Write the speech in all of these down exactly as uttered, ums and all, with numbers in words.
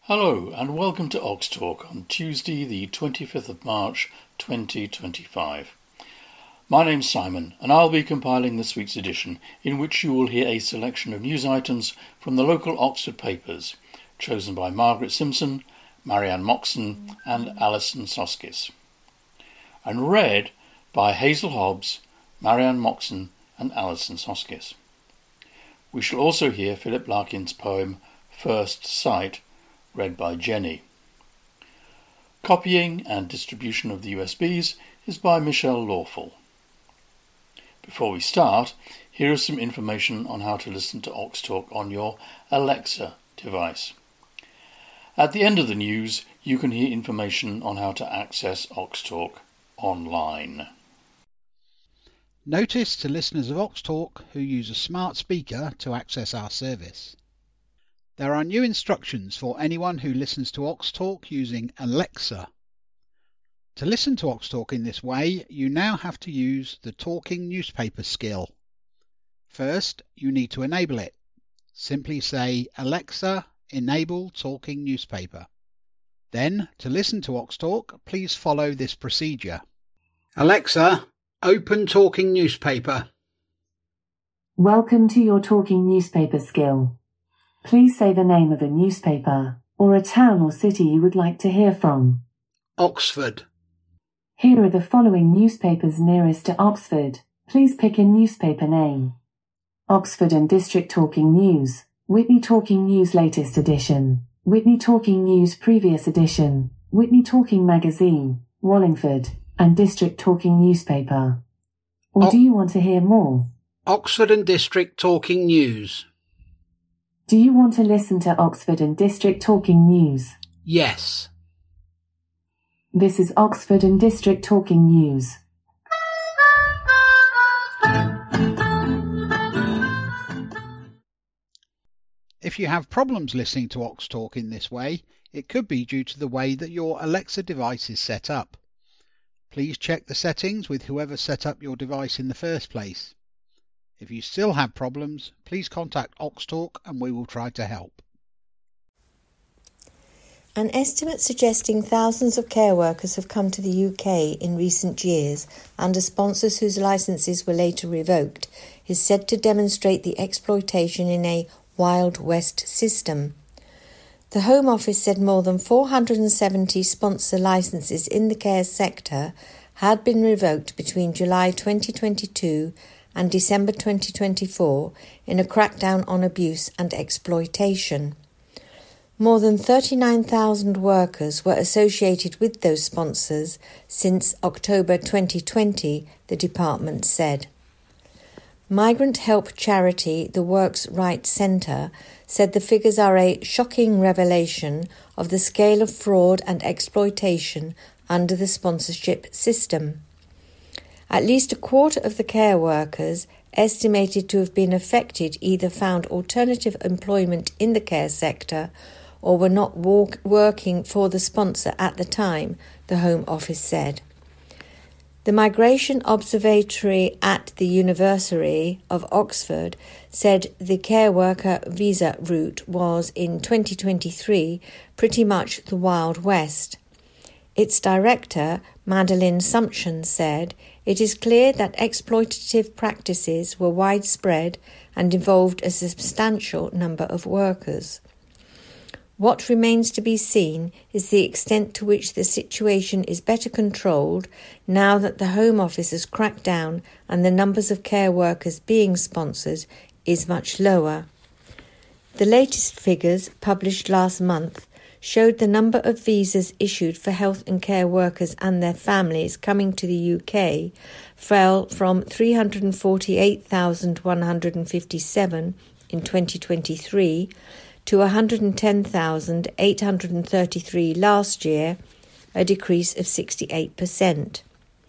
Hello and welcome to Ox Talk on Tuesday the twenty-fifth of March twenty twenty-five. My name's Simon and I'll be compiling this week's edition, in which you will hear a selection of news items from the local Oxford papers, chosen by Margaret Simpson, Marianne Moxon and Alison Soskis, and read by Hazel Hobbs, Marianne Moxon and Alison Soskis. We shall also hear Philip Larkin's poem First Sight, read by Jenny. Copying and distribution of the U S Bs is by Michelle Lawful. Before we start, here is some information on how to listen to Ox Talk on your Alexa device. At the end of the news, you can hear information on how to access Ox Talk online. Notice to listeners of Ox Talk who use a smart speaker to access our service. There are new instructions for anyone who listens to Ox Talk using Alexa. To listen to Ox Talk in this way, you now have to use the talking newspaper skill. First, you need to enable it. Simply say, Alexa, enable talking newspaper. Then, to listen to Ox Talk, please follow this procedure. Alexa, open talking newspaper. Welcome to your talking newspaper skill. Please say the name of a newspaper, or a town or city you would like to hear from. Oxford. Here are the following newspapers nearest to Oxford. Please pick a newspaper name. Oxford and District Talking News, Whitney Talking News Latest Edition, Whitney Talking News Previous Edition, Whitney Talking Magazine, Wallingford, and District Talking Newspaper. Or o- do you want to hear more? Oxford and District Talking News. Do you want to listen to Oxford and District Talking News? Yes. This is Oxford and District Talking News. If you have problems listening to Ox Talk in this way, it could be due to the way that your Alexa device is set up. Please check the settings with whoever set up your device in the first place. If you still have problems, please contact Ox Talk and we will try to help. An estimate suggesting thousands of care workers have come to the U K in recent years under sponsors whose licences were later revoked is said to demonstrate the exploitation in a Wild West system. The Home Office said more than four hundred seventy sponsor licences in the care sector had been revoked between July twenty twenty-two and December twenty twenty-four in a crackdown on abuse and exploitation. More than thirty-nine thousand workers were associated with those sponsors since October twenty twenty, the department said. Migrant help charity The Works Right Centre said the figures are a shocking revelation of the scale of fraud and exploitation under the sponsorship system. At least a quarter of the care workers estimated to have been affected either found alternative employment in the care sector or were not walk- working for the sponsor at the time, the Home Office said. The Migration Observatory at the University of Oxford said the care worker visa route was in twenty twenty-three pretty much the Wild West. Its director, Madeline Sumption, said, "It is clear that exploitative practices were widespread and involved a substantial number of workers. What remains to be seen is the extent to which the situation is better controlled now that the Home Office has cracked down and the numbers of care workers being sponsored is much lower." The latest figures, published last month, showed the number of visas issued for health and care workers and their families coming to the U K fell from three hundred forty-eight thousand one hundred fifty-seven in twenty twenty-three to one hundred ten thousand eight hundred thirty-three last year, a decrease of sixty-eight percent.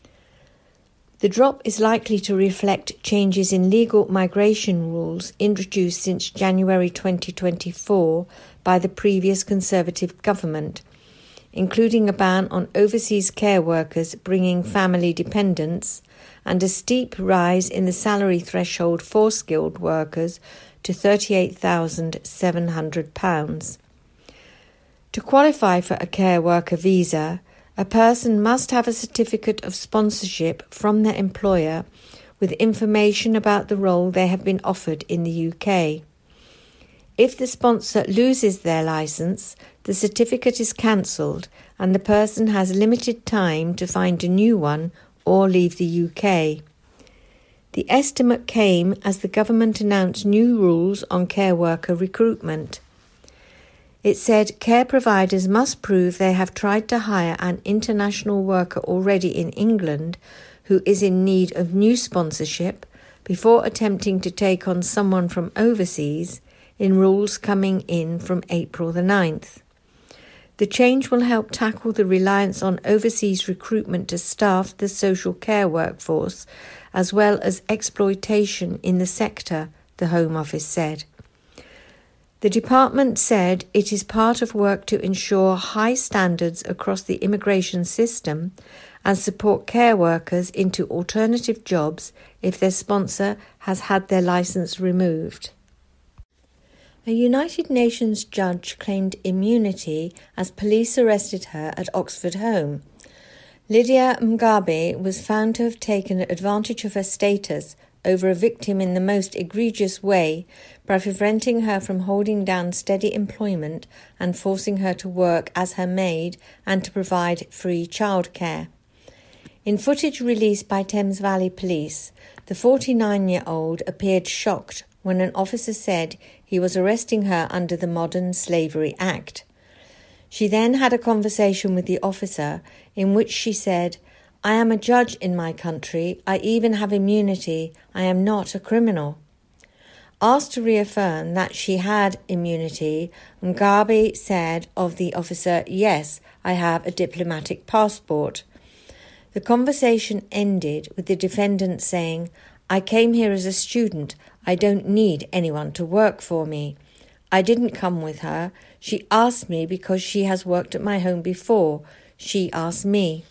The drop is likely to reflect changes in legal migration rules introduced since January twenty twenty-four by the previous Conservative government, including a ban on overseas care workers bringing family dependents and a steep rise in the salary threshold for skilled workers to thirty-eight thousand seven hundred pounds. To qualify for a care worker visa, a person must have a certificate of sponsorship from their employer with information about the role they have been offered in the U K. If the sponsor loses their licence, the certificate is cancelled and the person has limited time to find a new one or leave the U K. The estimate came as the government announced new rules on care worker recruitment. It said care providers must prove they have tried to hire an international worker already in England who is in need of new sponsorship before attempting to take on someone from overseas, in rules coming in from April the ninth. The change will help tackle the reliance on overseas recruitment to staff the social care workforce, as well as exploitation in the sector, the Home Office said. The department said it is part of work to ensure high standards across the immigration system and support care workers into alternative jobs if their sponsor has had their licence removed. A United Nations judge claimed immunity as police arrested her at Oxford home. Lydia Mugabe was found to have taken advantage of her status over a victim in the most egregious way by preventing her from holding down steady employment and forcing her to work as her maid and to provide free childcare. In footage released by Thames Valley Police, the forty-nine-year-old appeared shocked when an officer said he was arresting her under the Modern Slavery Act. She then had a conversation with the officer in which she said, "I am a judge in my country. I even have immunity. I am not a criminal." Asked to reaffirm that she had immunity, Mugabe said of the officer, "Yes, I have a diplomatic passport." The conversation ended with the defendant saying, "I came here as a student. I don't need anyone to work for me. I didn't come with her. She asked me because she has worked at my home before. She asked me."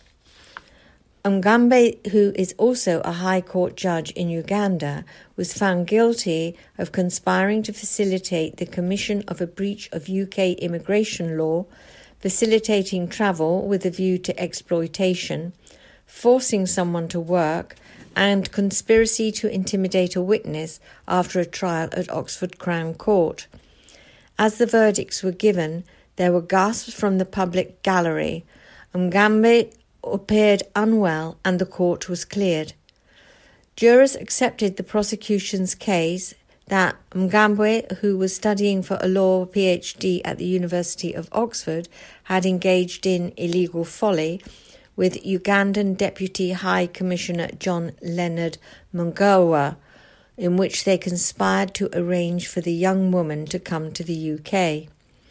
Mugabe, who is also a High Court judge in Uganda, was found guilty of conspiring to facilitate the commission of a breach of U K immigration law, facilitating travel with a view to exploitation, forcing someone to work, and conspiracy to intimidate a witness after a trial at Oxford Crown Court. As the verdicts were given, there were gasps from the public gallery. Mugabe appeared unwell and the court was cleared. Jurors accepted the prosecution's case that Mugabe, who was studying for a law PhD at the University of Oxford, had engaged in illegal folly with Ugandan Deputy High Commissioner John Leonard Mnangagwa, in which they conspired to arrange for the young woman to come to the U K.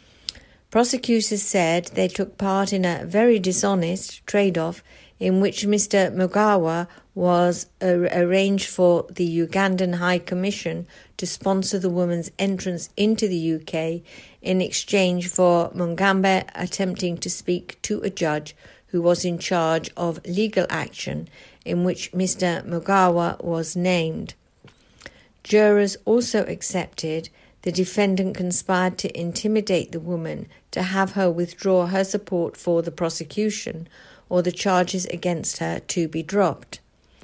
Prosecutors said they took part in a very dishonest trade-off in which Mister Mnangagwa was ar- arranged for the Ugandan High Commission to sponsor the woman's entrance into the U K in exchange for Mugabe attempting to speak to a judge who was in charge of legal action in which Mister Mnangagwa was named. Jurors also accepted the defendant conspired to intimidate the woman to have her withdraw her support for the prosecution or the charges against her to be dropped.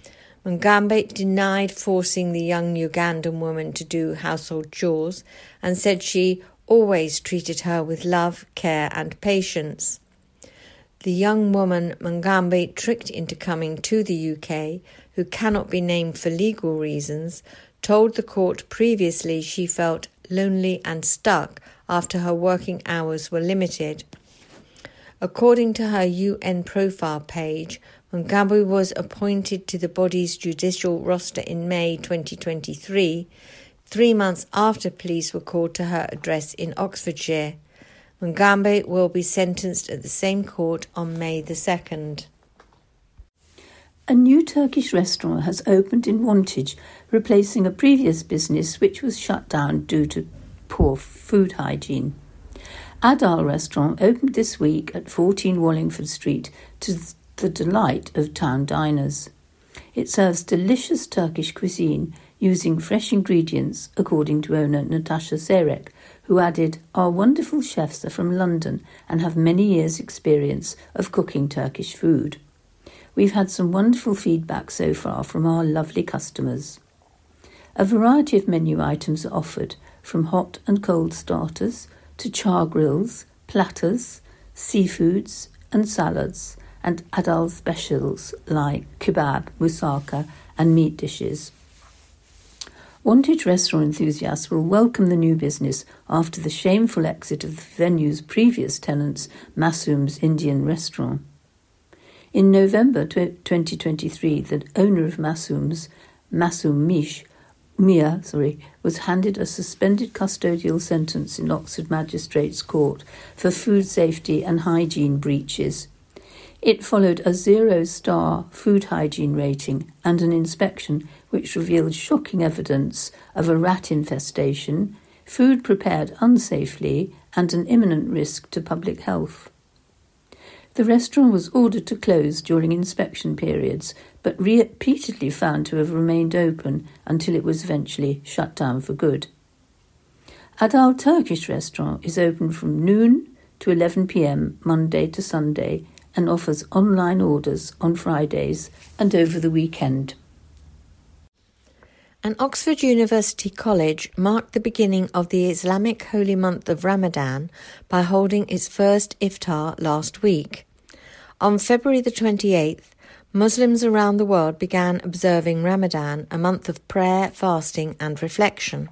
Mugabe denied forcing the young Ugandan woman to do household chores and said she always treated her with love, care and patience. The young woman Mugabe tricked into coming to the U K, who cannot be named for legal reasons, told the court previously she felt lonely and stuck after her working hours were limited. According to her U N profile page, Mugabe was appointed to the body's judicial roster in May twenty twenty-three, three months after police were called to her address in Oxfordshire. Mugabe will be sentenced at the same court on May the second. A new Turkish restaurant has opened in Wantage, replacing a previous business which was shut down due to poor food hygiene. Adal Restaurant opened this week at fourteen Wallingford Street to the delight of town diners. It serves delicious Turkish cuisine using fresh ingredients, according to owner Natasha Serek, who added, "Our wonderful chefs are from London and have many years' experience of cooking Turkish food. We've had some wonderful feedback so far from our lovely customers." A variety of menu items are offered, from hot and cold starters to char grills, platters, seafoods and salads, and Adal specials like kebab, moussaka and meat dishes. Wantage restaurant enthusiasts will welcome the new business after the shameful exit of the venue's previous tenants, Masoom's Indian restaurant. In November twenty twenty-three, the owner of Masoom's, Masoom Mish, Mia, sorry, was handed a suspended custodial sentence in Oxford Magistrates' Court for food safety and hygiene breaches. It followed a zero-star food hygiene rating and an inspection which revealed shocking evidence of a rat infestation, food prepared unsafely, and an imminent risk to public health. The restaurant was ordered to close during inspection periods, but repeatedly found to have remained open until it was eventually shut down for good. Adal Turkish Restaurant is open from noon to eleven p.m. Monday to Sunday and offers online orders on Fridays and over the weekend. An Oxford University college marked the beginning of the Islamic holy month of Ramadan by holding its first iftar last week. On February the twenty-eighth, Muslims around the world began observing Ramadan, a month of prayer, fasting and reflection.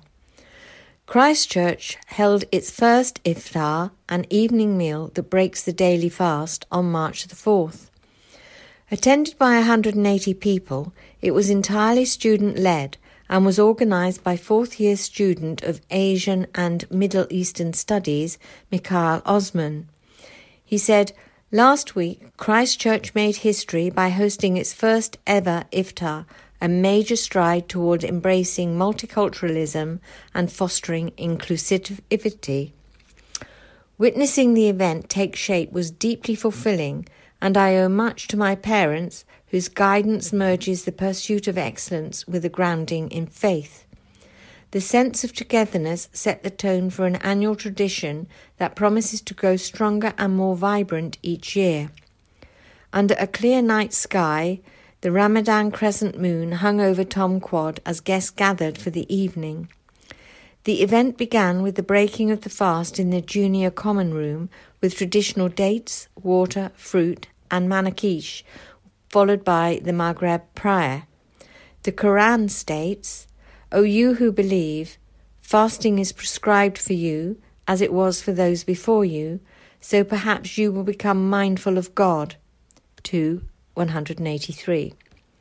Christchurch held its first iftar, an evening meal that breaks the daily fast, on March the fourth. Attended by one hundred eighty people, it was entirely student-led and was organised by fourth-year student of Asian and Middle Eastern Studies, Mikhail Osman. He said, "Last week, Christchurch made history by hosting its first ever iftar, a major stride toward embracing multiculturalism and fostering inclusivity. Witnessing the event take shape was deeply fulfilling, and I owe much to my parents, whose guidance merges the pursuit of excellence with a grounding in faith. The sense of togetherness set the tone for an annual tradition that promises to grow stronger and more vibrant each year. Under a clear night sky, the Ramadan crescent moon hung over Tom Quad as guests gathered for the evening. The event began with the breaking of the fast in the junior common room with traditional dates, water, fruit and manakish, followed by the Maghreb prayer. The Quran states, "O you who believe, fasting is prescribed for you, as it was for those before you, so perhaps you will become mindful of God." two one hundred eighty-three.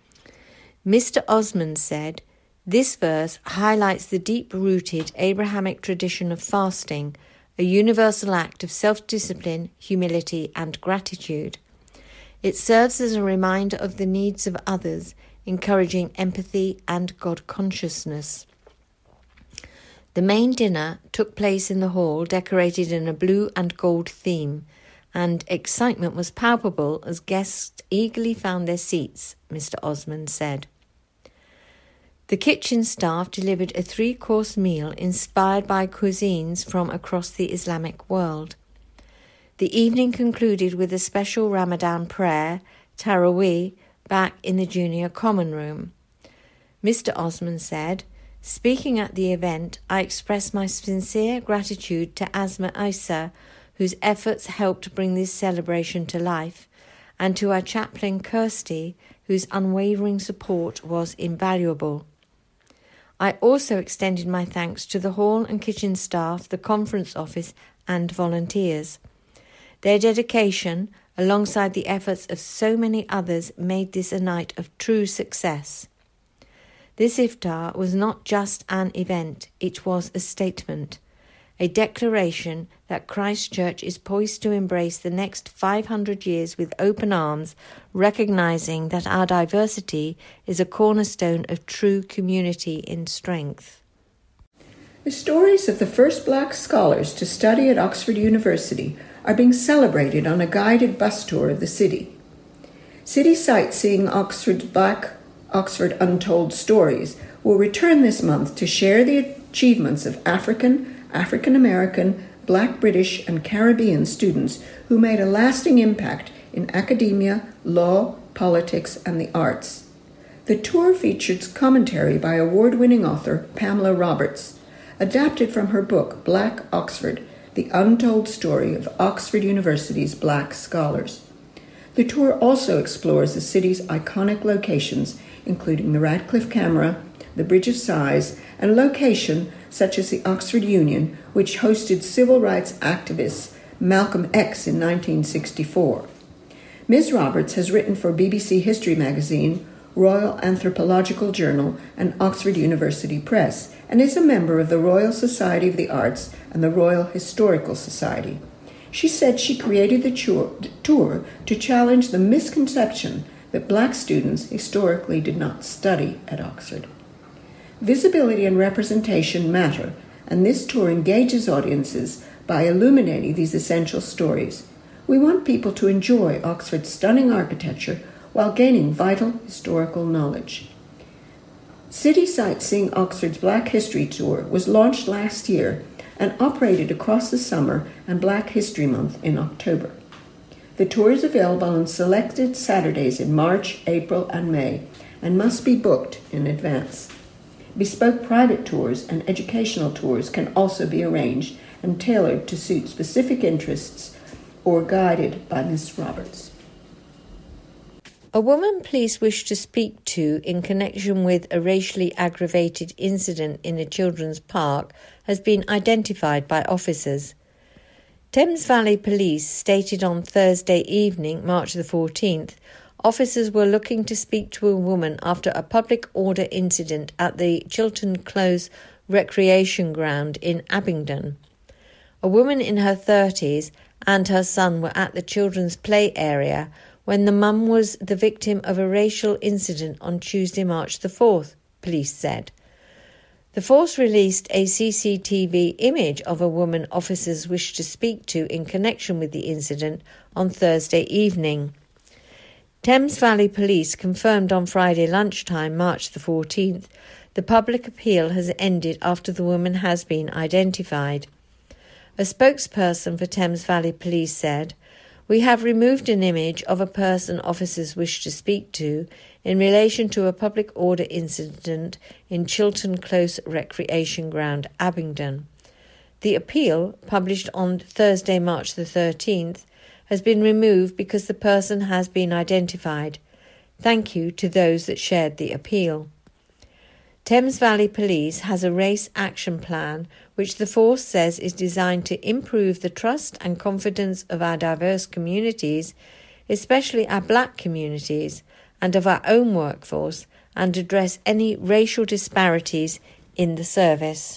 Mister Osman said, "This verse highlights the deep-rooted Abrahamic tradition of fasting, a universal act of self-discipline, humility and gratitude. It serves as a reminder of the needs of others, encouraging empathy and God consciousness." The main dinner took place in the hall decorated in a blue and gold theme, and excitement was palpable as guests eagerly found their seats, Mister Osman said. The kitchen staff delivered a three-course meal inspired by cuisines from across the Islamic world. The evening concluded with a special Ramadan prayer, Taraweeh, back in the junior common room. Mister Osman said, "Speaking at the event, I express my sincere gratitude to Asma Isa, whose efforts helped bring this celebration to life, and to our chaplain Kirsty, whose unwavering support was invaluable. I also extended my thanks to the hall and kitchen staff, the conference office and volunteers. Their dedication, alongside the efforts of so many others, made this a night of true success. This iftar was not just an event, it was a statement, a declaration that Christchurch is poised to embrace the next five hundred years with open arms, recognising that our diversity is a cornerstone of true community in strength." The stories of the first black scholars to study at Oxford University are being celebrated on a guided bus tour of the city. City Sightseeing Oxford's Black Oxford Untold Stories will return this month to share the achievements of African, African American, Black, British, and Caribbean students who made a lasting impact in academia, law, politics, and the arts. The tour featured commentary by award-winning author Pamela Roberts, adapted from her book Black Oxford, The Untold Story of Oxford University's Black Scholars. The tour also explores the city's iconic locations, including the Radcliffe Camera, the Bridge of Sighs, and location such as the Oxford Union, which hosted civil rights activist Malcolm X in nineteen sixty-four. Miz Roberts has written for B B C History Magazine, Royal Anthropological Journal, and Oxford University Press, and is a member of the Royal Society of the Arts and the Royal Historical Society. She said she created the tour to challenge the misconception that Black students historically did not study at Oxford. Visibility and representation matter, and this tour engages audiences by illuminating these essential stories. We want people to enjoy Oxford's stunning architecture while gaining vital historical knowledge. City Sightseeing Oxford's Black History Tour was launched last year and operated across the summer and Black History Month in October. The tour is available on selected Saturdays in March, April, and May, and must be booked in advance. Bespoke private tours and educational tours can also be arranged and tailored to suit specific interests or guided by Miz Roberts. A woman police wish to speak to in connection with a racially aggravated incident in a children's park has been identified by officers. Thames Valley Police stated on Thursday evening, March the fourteenth, officers were looking to speak to a woman after a public order incident at the Chiltern Close Recreation Ground in Abingdon. A woman in her thirties and her son were at the children's play area when the mum was the victim of a racial incident on Tuesday, March the fourth, police said. The force released a C C T V image of a woman officers wished to speak to in connection with the incident on Thursday evening. Thames Valley Police confirmed on Friday lunchtime, March the fourteenth, the public appeal has ended after the woman has been identified. A spokesperson for Thames Valley Police said, "We have removed an image of a person officers wish to speak to in relation to a public order incident in Chiltern Close Recreation Ground, Abingdon. The appeal, published on Thursday, March the thirteenth, has been removed because the person has been identified. Thank you to those that shared the appeal." Thames Valley Police has a race action plan which the force says is designed to improve the trust and confidence of our diverse communities, especially our black communities, and of our own workforce, and address any racial disparities in the service.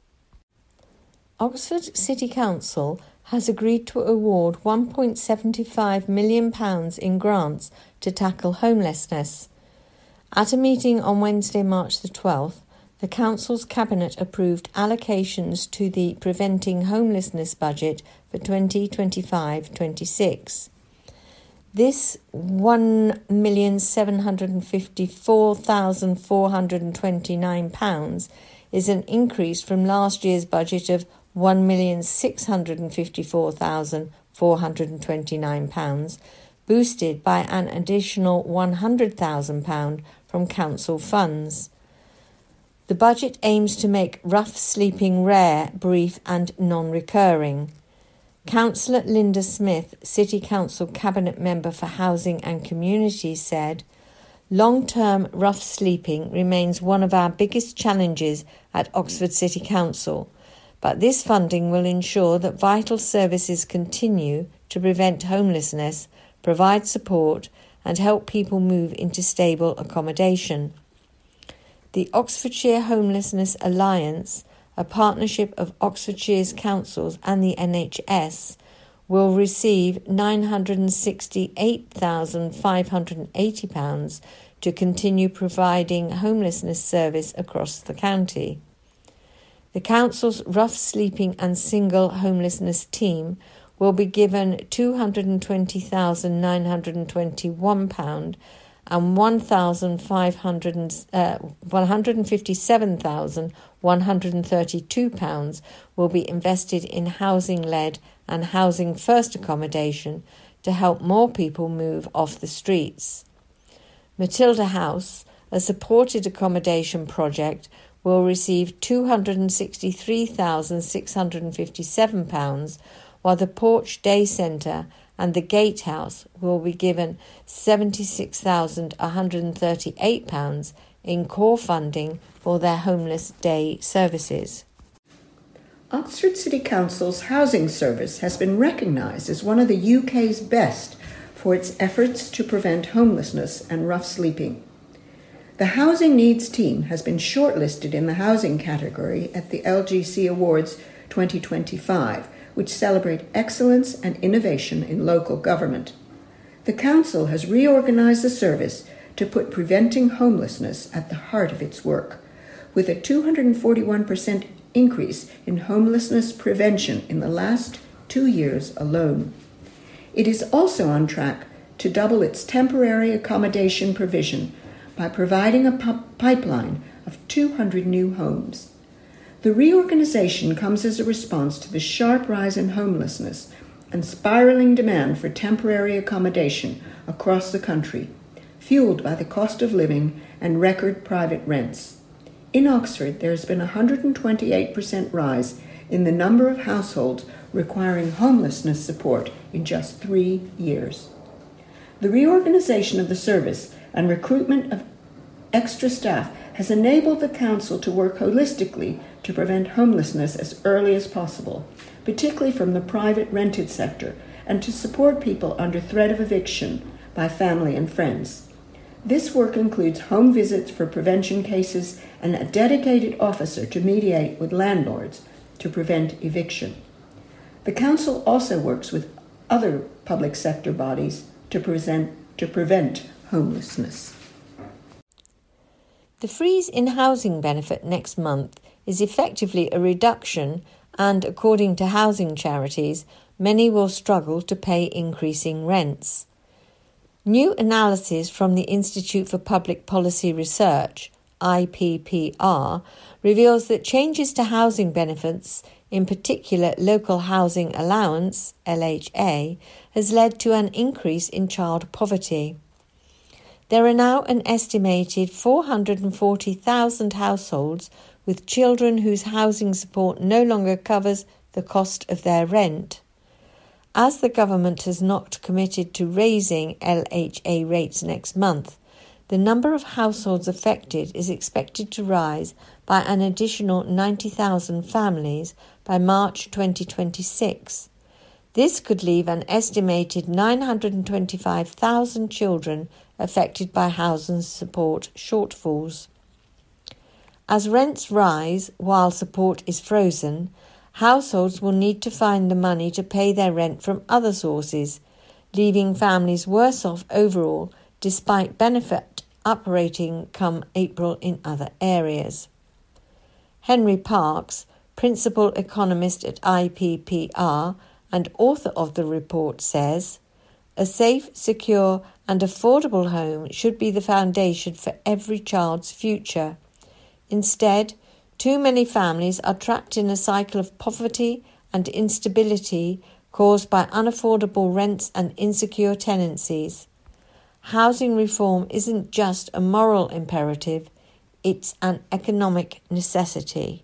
Oxford City Council has agreed to award one point seven five million pounds in grants to tackle homelessness. At a meeting on Wednesday, March the twelfth, the Council's Cabinet approved allocations to the Preventing Homelessness budget for twenty twenty-five twenty-six. This one million seven hundred fifty-four thousand four hundred twenty-nine pounds is an increase from last year's budget of one million six hundred fifty-four thousand four hundred twenty-nine pounds, boosted by an additional one hundred thousand pounds from council funds. The budget aims to make rough sleeping rare, brief and non-recurring. Councillor Linda Smith, City Council Cabinet Member for Housing and Communities, said, "Long-term rough sleeping remains one of our biggest challenges at Oxford City Council, but this funding will ensure that vital services continue to prevent homelessness, provide support and help people move into stable accommodation." The Oxfordshire Homelessness Alliance, a partnership of Oxfordshire's councils and the N H S, will receive nine hundred sixty-eight thousand five hundred eighty pounds to continue providing homelessness service across the county. The council's rough sleeping and single homelessness team will be given two hundred twenty thousand nine hundred twenty-one pounds and one hundred fifty-seven thousand one hundred thirty-two pounds will be invested in housing-led and housing-first accommodation to help more people move off the streets. Matilda House, a supported accommodation project, will receive two hundred sixty-three thousand six hundred fifty-seven pounds, while the Porch Day Centre and the Gatehouse will be given seventy-six thousand one hundred thirty-eight pounds in core funding for their homeless day services. Oxford City Council's housing service has been recognised as one of the U K's best for its efforts to prevent homelessness and rough sleeping. The Housing Needs team has been shortlisted in the housing category at the L G C Awards twenty twenty-five, which celebrate excellence and innovation in local government. The Council has reorganised the service to put preventing homelessness at the heart of its work, with a two hundred forty-one percent increase in homelessness prevention in the last two years alone. It is also on track to double its temporary accommodation provision by providing a p- pipeline of two hundred new homes. The reorganization comes as a response to the sharp rise in homelessness and spiraling demand for temporary accommodation across the country, fueled by the cost of living and record private rents. In Oxford, there has been a one hundred twenty-eight percent rise in the number of households requiring homelessness support in just three years. The reorganization of the service and recruitment of extra staff has enabled the Council to work holistically to prevent homelessness as early as possible, particularly from the private rented sector, and to support people under threat of eviction by family and friends. This work includes home visits for prevention cases and a dedicated officer to mediate with landlords to prevent eviction. The Council also works with other public sector bodies to, present, to prevent homelessness. The freeze in housing benefit next month is effectively a reduction, and according to housing charities, many will struggle to pay increasing rents. New analysis from the Institute for Public Policy Research, I P P R, reveals that changes to housing benefits, in particular Local Housing Allowance, L H A, has led to an increase in child poverty. There are now an estimated four hundred forty thousand households with children whose housing support no longer covers the cost of their rent. As the government has not committed to raising L H A rates next month, the number of households affected is expected to rise by an additional ninety thousand families by March twenty twenty-six. This could leave an estimated nine hundred twenty-five thousand children affected by housing support shortfalls. As rents rise while support is frozen, households will need to find the money to pay their rent from other sources, leaving families worse off overall despite benefit operating come April in other areas. Henry Parkes, principal economist at I P P R and author of the report, says, "A safe, secure and affordable home should be the foundation for every child's future. Instead, too many families are trapped in a cycle of poverty and instability caused by unaffordable rents and insecure tenancies. Housing reform isn't just a moral imperative, it's an economic necessity."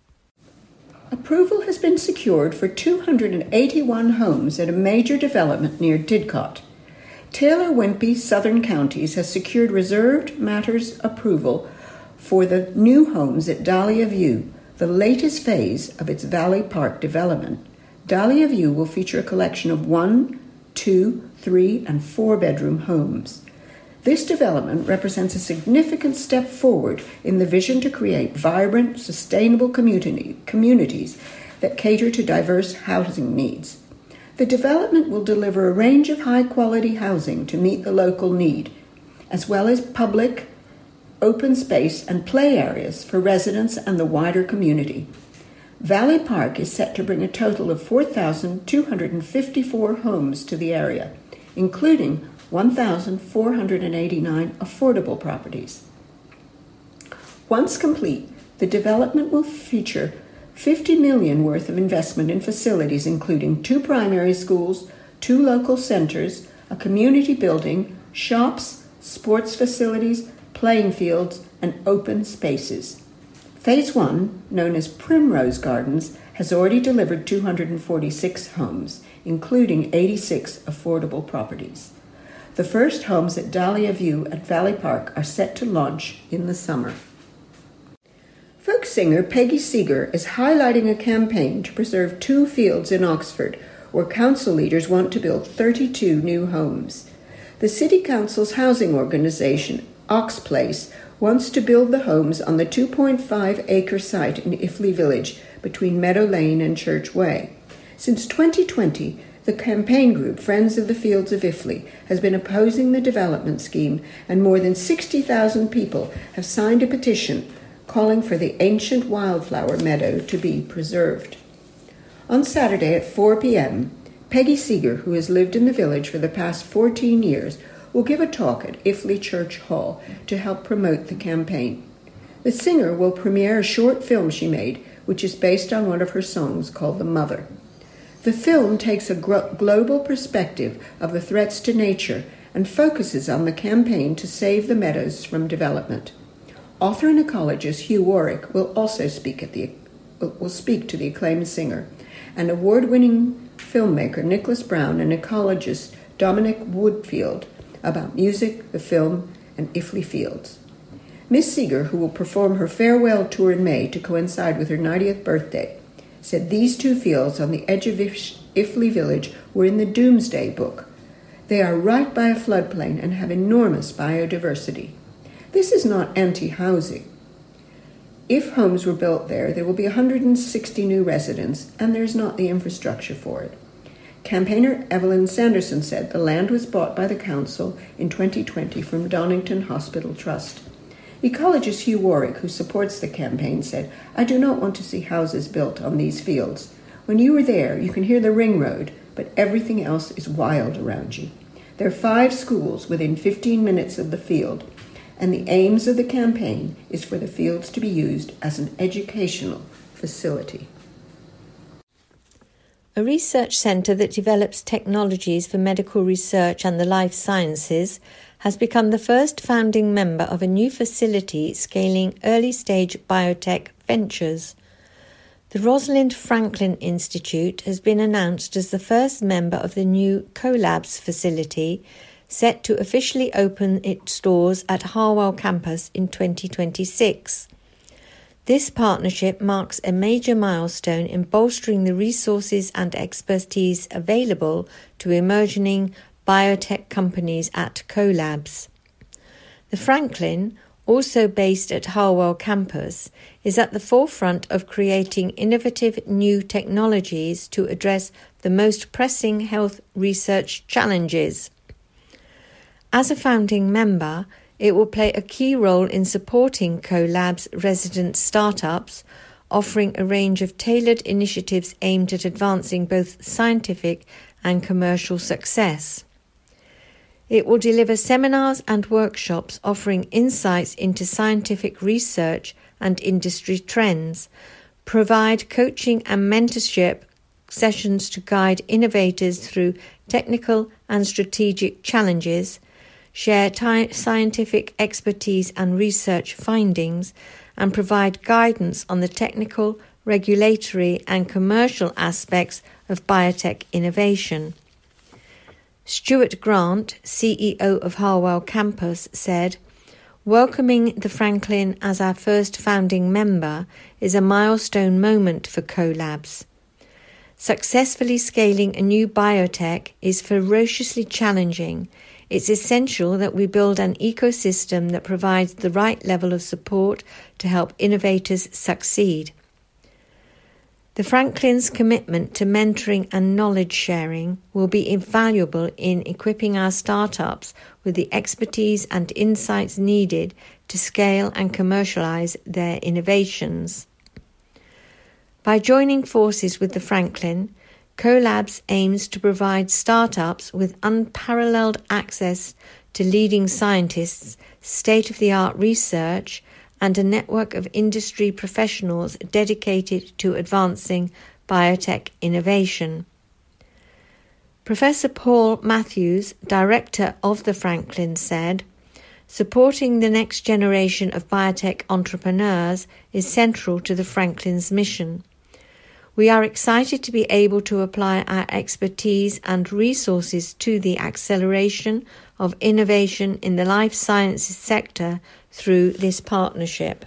Approval has been secured for two hundred eighty-one homes at a major development near Didcot. Taylor Wimpey Southern Counties has secured reserved matters approval for the new homes at Dahlia View, the latest phase of its Valley Park development. Dahlia View will feature a collection of one, two, three, and four-bedroom homes. This development represents a significant step forward in the vision to create vibrant, sustainable community, communities that cater to diverse housing needs. The development will deliver a range of high-quality housing to meet the local need, as well as public, open space and play areas for residents and the wider community. Valley Park is set to bring a total of four thousand two hundred fifty-four homes to the area, including one thousand four hundred eighty-nine affordable properties. Once complete, the development will feature fifty million dollars worth of investment in facilities including two primary schools, two local centers, a community building, shops, sports facilities, playing fields, and open spaces. Phase one, known as Primrose Gardens, has already delivered two hundred forty-six homes, including eighty-six affordable properties. The first homes at Dahlia View at Valley Park are set to launch in the summer. Folk singer Peggy Seeger is highlighting a campaign to preserve two fields in Oxford, where council leaders want to build thirty-two new homes. The City Council's housing organisation, Oxplace, wants to build the homes on the two point five acre site in Iffley Village between Meadow Lane and Church Way. Since twenty twenty, the campaign group Friends of the Fields of Iffley has been opposing the development scheme, and more than sixty thousand people have signed a petition calling for the ancient wildflower meadow to be preserved. On Saturday at four p.m., Peggy Seeger, who has lived in the village for the past fourteen years, will give a talk at Iffley Church Hall to help promote the campaign. The singer will premiere a short film she made, which is based on one of her songs called The Mother. The film takes a gro- global perspective of the threats to nature and focuses on the campaign to save the meadows from development. Author and ecologist Hugh Warwick will also speak at the will speak to the acclaimed singer, and award-winning filmmaker Nicholas Brown and ecologist Dominic Woodfield about music, the film, and Iffley Fields. Miss Seeger, who will perform her farewell tour in May to coincide with her ninetieth birthday, said these two fields on the edge of Iffley Village were in the Doomsday Book. They are right by a floodplain and have enormous biodiversity. This is not anti-housing. If homes were built there, there will be one hundred sixty new residents, and there is not the infrastructure for it. Campaigner Evelyn Sanderson said the land was bought by the council in twenty twenty from Donington Hospital Trust. Ecologist Hugh Warwick, who supports the campaign, said, "I do not want to see houses built on these fields. When you are there, you can hear the ring road, but everything else is wild around you. There are five schools within fifteen minutes of the field, and the aims of the campaign is for the fields to be used as an educational facility." A research centre that develops technologies for medical research and the life sciences has become the first founding member of a new facility scaling early-stage biotech ventures. The Rosalind Franklin Institute has been announced as the first member of the new CoLabs facility, set to officially open its doors at Harwell campus in twenty twenty-six. This partnership marks a major milestone in bolstering the resources and expertise available to emerging biotech companies at CoLabs. The Franklin, also based at Harwell campus, is at the forefront of creating innovative new technologies to address the most pressing health research challenges. As a founding member, it will play a key role in supporting CoLab's resident startups, offering a range of tailored initiatives aimed at advancing both scientific and commercial success. It will deliver seminars and workshops offering insights into scientific research and industry trends, provide coaching and mentorship sessions to guide innovators through technical and strategic challenges, share ti- scientific expertise and research findings, and provide guidance on the technical, regulatory and commercial aspects of biotech innovation. Stuart Grant, C E O of Harwell Campus, said, "Welcoming the Franklin as our first founding member is a milestone moment for CoLabs. Successfully scaling a new biotech is ferociously challenging. It's essential that we build an ecosystem that provides the right level of support to help innovators succeed." The Franklin's commitment to mentoring and knowledge sharing will be invaluable in equipping our startups with the expertise and insights needed to scale and commercialize their innovations. By joining forces with the Franklin, CoLabs aims to provide startups with unparalleled access to leading scientists, state-of-the-art research, and a network of industry professionals dedicated to advancing biotech innovation. Professor Paul Matthews, director of the Franklin, said, "Supporting the next generation of biotech entrepreneurs is central to the Franklin's mission. We are excited to be able to apply our expertise and resources to the acceleration of innovation in the life sciences sector through this partnership."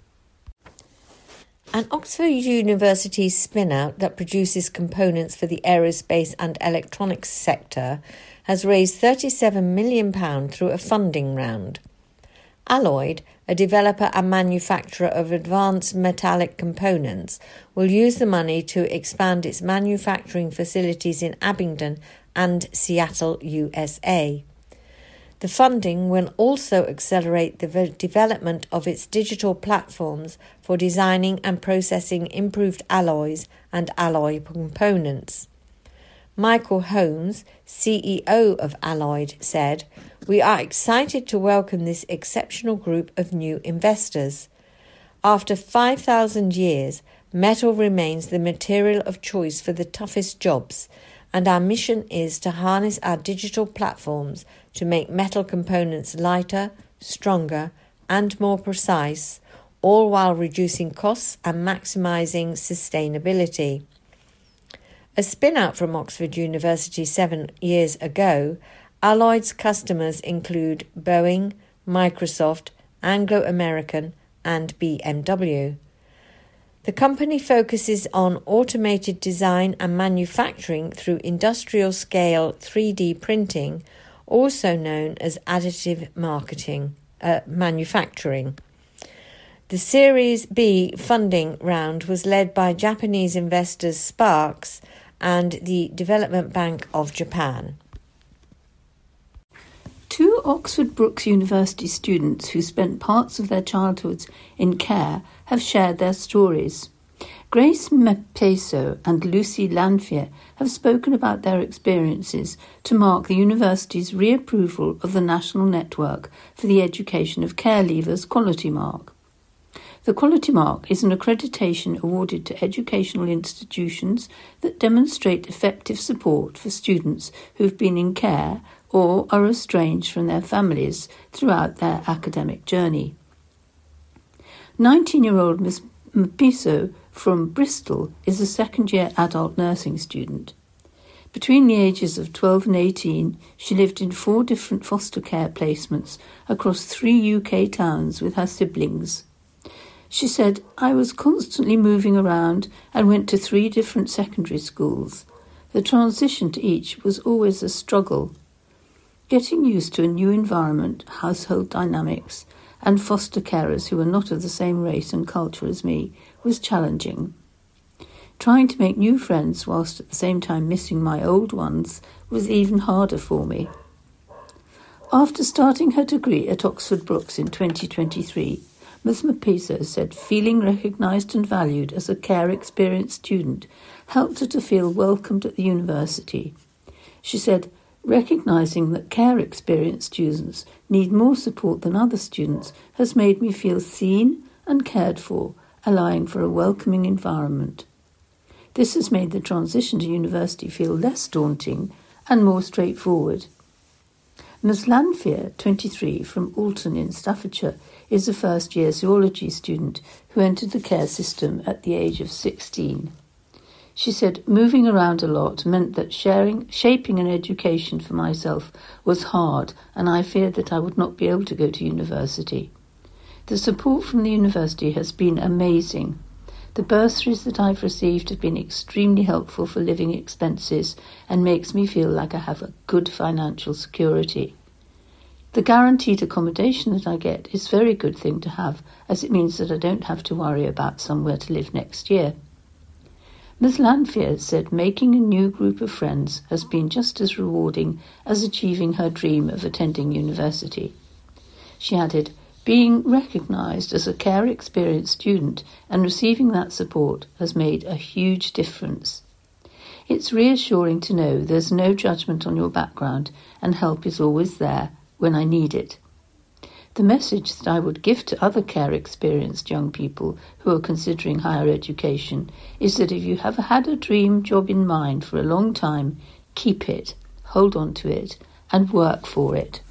An Oxford University spin-out that produces components for the aerospace and electronics sector has raised thirty-seven million pounds through a funding round. Alloyd, a developer and manufacturer of advanced metallic components, will use the money to expand its manufacturing facilities in Abingdon and Seattle, U S A. The funding will also accelerate the development of its digital platforms for designing and processing improved alloys and alloy components. Michael Holmes, C E O of Alloyd, said, "We are excited to welcome this exceptional group of new investors. After five thousand years, metal remains the material of choice for the toughest jobs, and our mission is to harness our digital platforms to make metal components lighter, stronger, and more precise, all while reducing costs and maximising sustainability." A spin-out from Oxford University seven years ago, Alloyd's customers include Boeing, Microsoft, Anglo-American, and B M W. The company focuses on automated design and manufacturing through industrial-scale three D printing, also known as additive marketing, uh, manufacturing. The Series B funding round was led by Japanese investors Sparks and the Development Bank of Japan. Two Oxford Brookes University students who spent parts of their childhoods in care have shared their stories. Grace Mepeso and Lucy Lanphier have spoken about their experiences to mark the university's reapproval of the National Network for the Education of Care Leavers Quality Mark. The Quality Mark is an accreditation awarded to educational institutions that demonstrate effective support for students who have been in care or are estranged from their families throughout their academic journey. nineteen-year-old Miss Mepeso from Bristol is a second-year adult nursing student. Between the ages of twelve and eighteen, she lived in four different foster care placements across three U K towns with her siblings. She said, "I was constantly moving around and went to three different secondary schools. The transition to each was always a struggle. Getting used to a new environment, household dynamics, and foster carers who were not of the same race and culture as me was challenging. Trying to make new friends whilst at the same time missing my old ones was even harder for me." After starting her degree at Oxford Brookes in twenty twenty-three, Miz Mepeso said feeling recognised and valued as a care-experienced student helped her to feel welcomed at the university. She said, "Recognising that care-experienced students need more support than other students has made me feel seen and cared for, allowing for a welcoming environment. This has made the transition to university feel less daunting and more straightforward." Miz Lanphier, twenty-three, from Alton in Staffordshire, is a first-year zoology student who entered the care system at the age of sixteen. She said, "Moving around a lot meant that sharing, shaping an education for myself was hard, and I feared that I would not be able to go to university. The support from the university has been amazing. The bursaries that I've received have been extremely helpful for living expenses and makes me feel like I have a good financial security. The guaranteed accommodation that I get is a very good thing to have, as it means that I don't have to worry about somewhere to live next year." Miz Lanphier said making a new group of friends has been just as rewarding as achieving her dream of attending university. She added, "Being recognised as a care-experienced student and receiving that support has made a huge difference. It's reassuring to know there's no judgment on your background and help is always there when I need it. The message that I would give to other care-experienced young people who are considering higher education is that if you have had a dream job in mind for a long time, keep it, hold on to it, and work for it.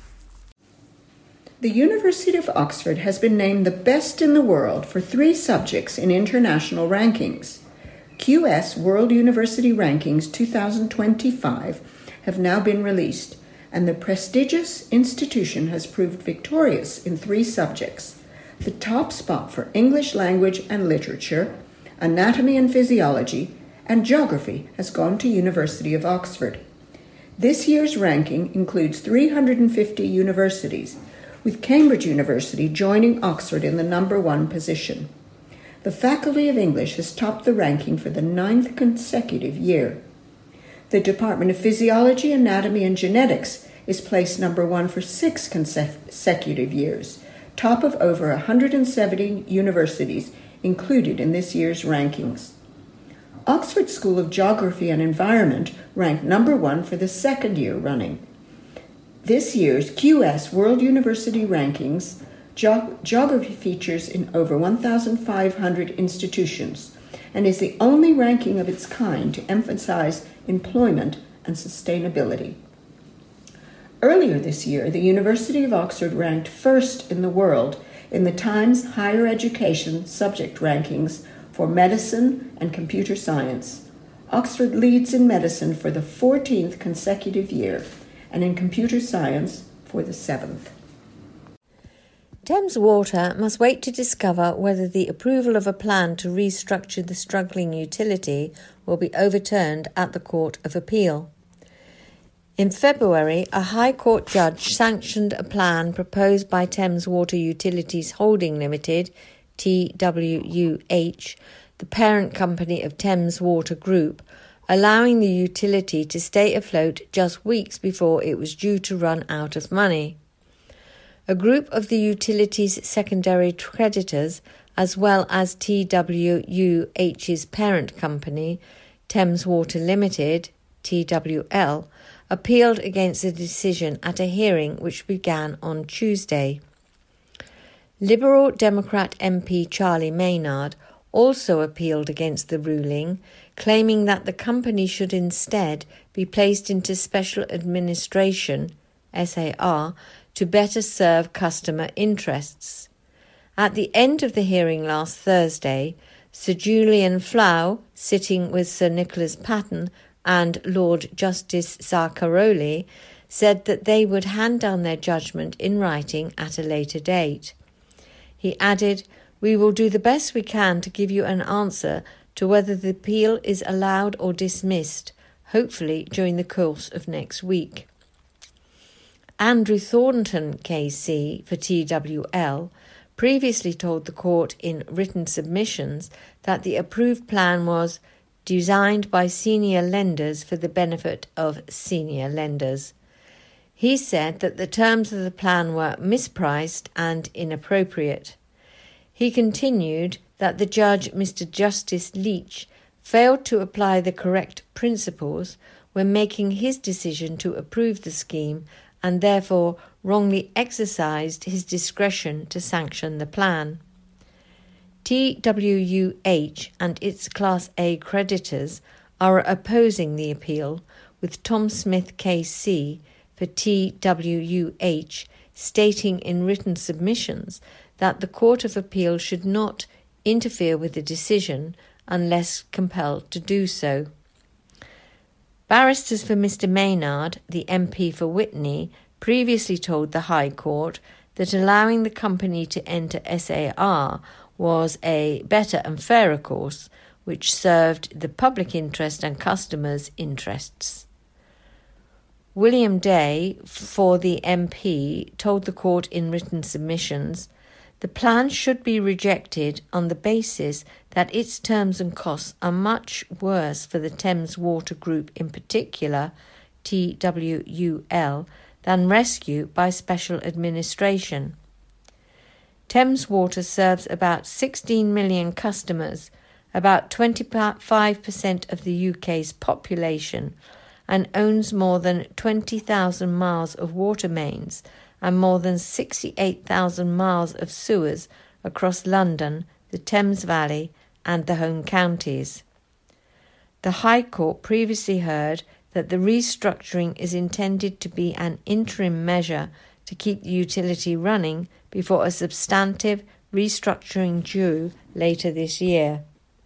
The University of Oxford has been named the best in the world for three subjects in international rankings. Q S World University Rankings twenty twenty-five have now been released, and the prestigious institution has proved victorious in three subjects. The top spot for English language and literature, anatomy and physiology, and geography has gone to University of Oxford. This year's ranking includes three hundred fifty universities, with Cambridge University joining Oxford in the number one position. The Faculty of English has topped the ranking for the ninth consecutive year. The Department of Physiology, Anatomy and Genetics is placed number one for six consecutive years, top of over one hundred seventy universities included in this year's rankings. Oxford School of Geography and Environment ranked number one for the second year running. This year's Q S World University Rankings, Ge- geography features in over one thousand five hundred institutions and is the only ranking of its kind to emphasize employment and sustainability. Earlier this year, the University of Oxford ranked first in the world in the Times Higher Education subject rankings for medicine and computer science. Oxford leads in medicine for the fourteenth consecutive year and in computer science for the seventh. Thames Water must wait to discover whether the approval of a plan to restructure the struggling utility will be overturned at the Court of Appeal. In February, a High Court judge sanctioned a plan proposed by Thames Water Utilities Holding Limited, T W U H, the parent company of Thames Water Group, allowing the utility to stay afloat just weeks before it was due to run out of money. A group of the utility's secondary creditors, as well as T W U H's parent company, Thames Water Limited, T W L, appealed against the decision at a hearing which began on Tuesday. Liberal Democrat M P Charlie Maynard also appealed against the ruling, claiming that the company should instead be placed into special administration, S A R, to better serve customer interests. At the end of the hearing last Thursday, Sir Julian Flow, sitting with Sir Nicholas Patten and Lord Justice Zaccaroli, said that they would hand down their judgment in writing at a later date. He added, "We will do the best we can to give you an answer to whether the appeal is allowed or dismissed, hopefully during the course of next week." Andrew Thornton K C for T W L previously told the court in written submissions that the approved plan was designed by senior lenders for the benefit of senior lenders. He said that the terms of the plan were mispriced and inappropriate. He continued that the judge, Mister Justice Leach, failed to apply the correct principles when making his decision to approve the scheme and therefore wrongly exercised his discretion to sanction the plan. T W U H and its Class A creditors are opposing the appeal, with Tom Smith K C for T W U H stating in written submissions that the Court of Appeal should not interfere with the decision unless compelled to do so. Barristers for Mister Maynard, the M P for Witney, previously told the High Court that allowing the company to enter S A R was a better and fairer course, which served the public interest and customers' interests. William Day, for the M P, told the court in written submissions, "The plan should be rejected on the basis that its terms and costs are much worse for the Thames Water Group in particular, T W U L, than rescue by special administration. Thames Water serves about sixteen million customers, about twenty-five percent of the U K's population, and owns more than twenty thousand miles of water mains and more than sixty-eight thousand miles of sewers across London, the Thames Valley and the home counties. The High Court previously heard that the restructuring is intended to be an interim measure to keep the utility running before a substantive restructuring due later this year.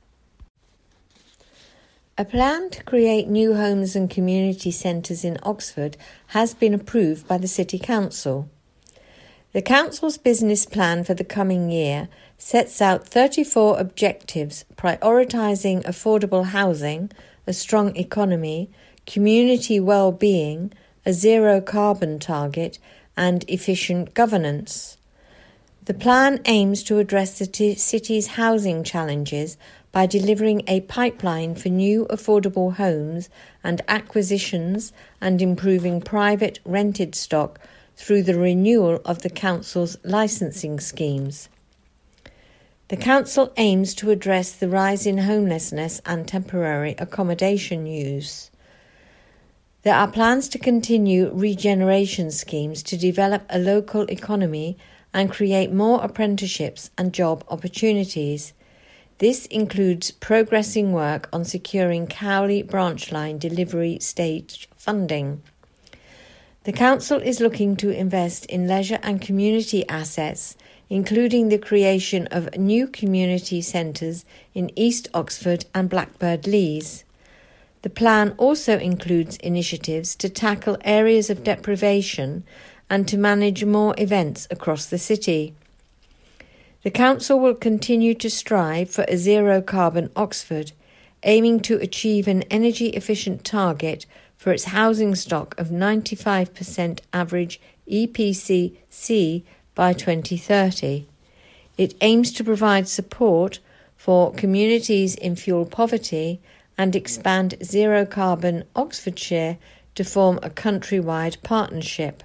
A plan to create new homes and community centres in Oxford has been approved by the City Council. The Council's business plan for the coming year sets out thirty-four objectives prioritising affordable housing, a strong economy, community well-being, a zero-carbon target and efficient governance. The plan aims to address the t- city's housing challenges by delivering a pipeline for new affordable homes and acquisitions and improving private rented stock through the renewal of the Council's licensing schemes. The Council aims to address the rise in homelessness and temporary accommodation use. There are plans to continue regeneration schemes to develop a local economy and create more apprenticeships and job opportunities. This includes progressing work on securing Cowley branch line delivery stage funding. The Council is looking to invest in leisure and community assets, including the creation of new community centres in East Oxford and Blackbird Leys. The plan also includes initiatives to tackle areas of deprivation and to manage more events across the city. The Council will continue to strive for a zero-carbon Oxford, aiming to achieve an energy-efficient target for its housing stock of ninety-five percent average E P C C by twenty thirty. It aims to provide support for communities in fuel poverty and expand zero-carbon Oxfordshire to form a countrywide partnership.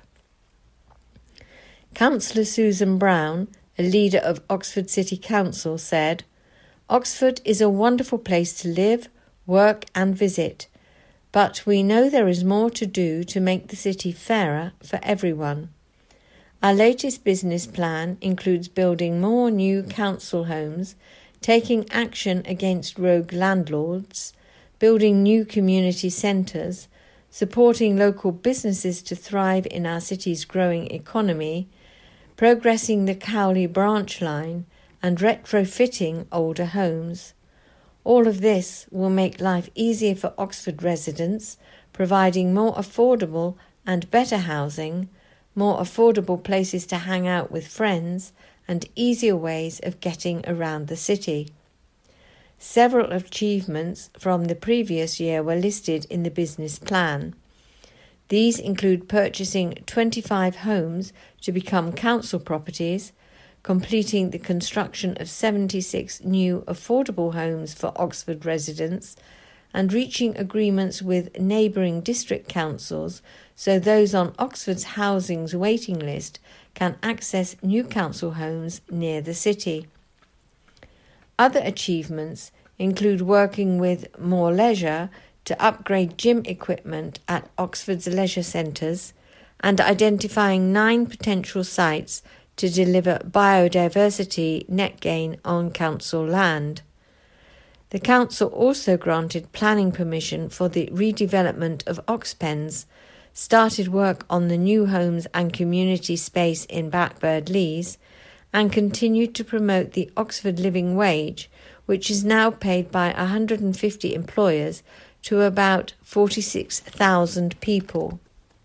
Councillor Susan Brown, a leader of Oxford City Council, said, "Oxford is a wonderful place to live, work and visit, but we know there is more to do to make the city fairer for everyone. Our latest business plan includes building more new council homes, taking action against rogue landlords, building new community centres, supporting local businesses to thrive in our city's growing economy, progressing the Cowley branch line and retrofitting older homes. All of this will make life easier for Oxford residents, providing more affordable and better housing, more affordable places to hang out with friends, and easier ways of getting around the city." Several achievements from the previous year were listed in the business plan. These include purchasing twenty-five homes to become council properties, completing the construction of seventy-six new affordable homes for Oxford residents, and reaching agreements with neighbouring district councils so those on Oxford's housing's waiting list can access new council homes near the city. Other achievements include working with More Leisure to upgrade gym equipment at Oxford's leisure centres and identifying nine potential sites to deliver biodiversity net gain on council land. The council also granted planning permission for the redevelopment of Oxpens, started work on the new homes and community space in Blackbird Leys, and continued to promote the Oxford Living Wage, which is now paid by one hundred fifty employers to about forty-six thousand people.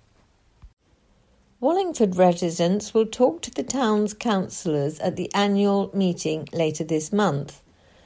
Wallingford residents will talk to the town's councillors at the annual meeting later this month.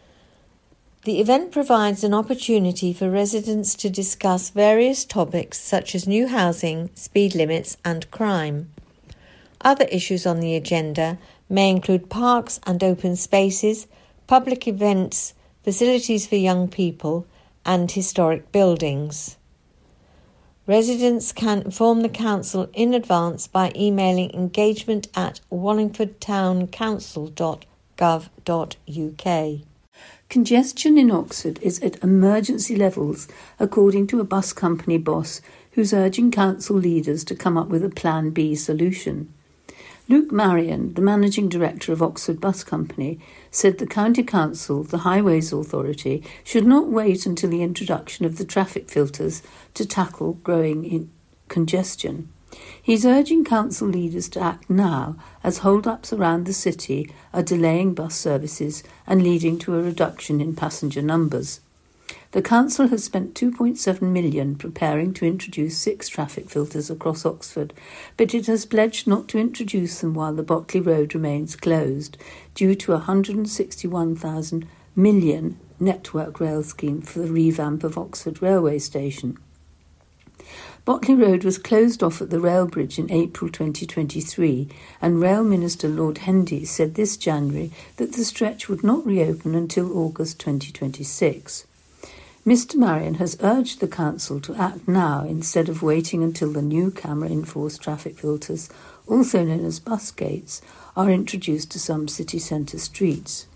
The event provides an opportunity for residents to discuss various topics such as new housing, speed limits and crime. Other issues on the agenda may include parks and open spaces, public events, facilities for young people and historic buildings. Residents can inform the council in advance by emailing engagement at wallingford town council dot gov dot uk. Congestion in Oxford is at emergency levels, according to a bus company boss who's urging council leaders to come up with a Plan B solution. Luke Marion, the managing director of Oxford Bus Company, said the County Council, the Highways Authority, should not wait until the introduction of the traffic filters to tackle growing in congestion. He's urging council leaders to act now, as hold-ups around the city are delaying bus services and leading to a reduction in passenger numbers. The council has spent two point seven million pounds preparing to introduce six traffic filters across Oxford, but it has pledged not to introduce them while the Botley Road remains closed, due to a one hundred sixty-one thousand million pounds Network Rail scheme for the revamp of Oxford railway station. Botley Road was closed off at the rail bridge in April twenty twenty-three, and Rail Minister Lord Hendy said this January that the stretch would not reopen until August twenty twenty-six. Mister Marion has urged the council to act now instead of waiting until the new camera-enforced traffic filters, also known as bus gates, are introduced to some city centre streets.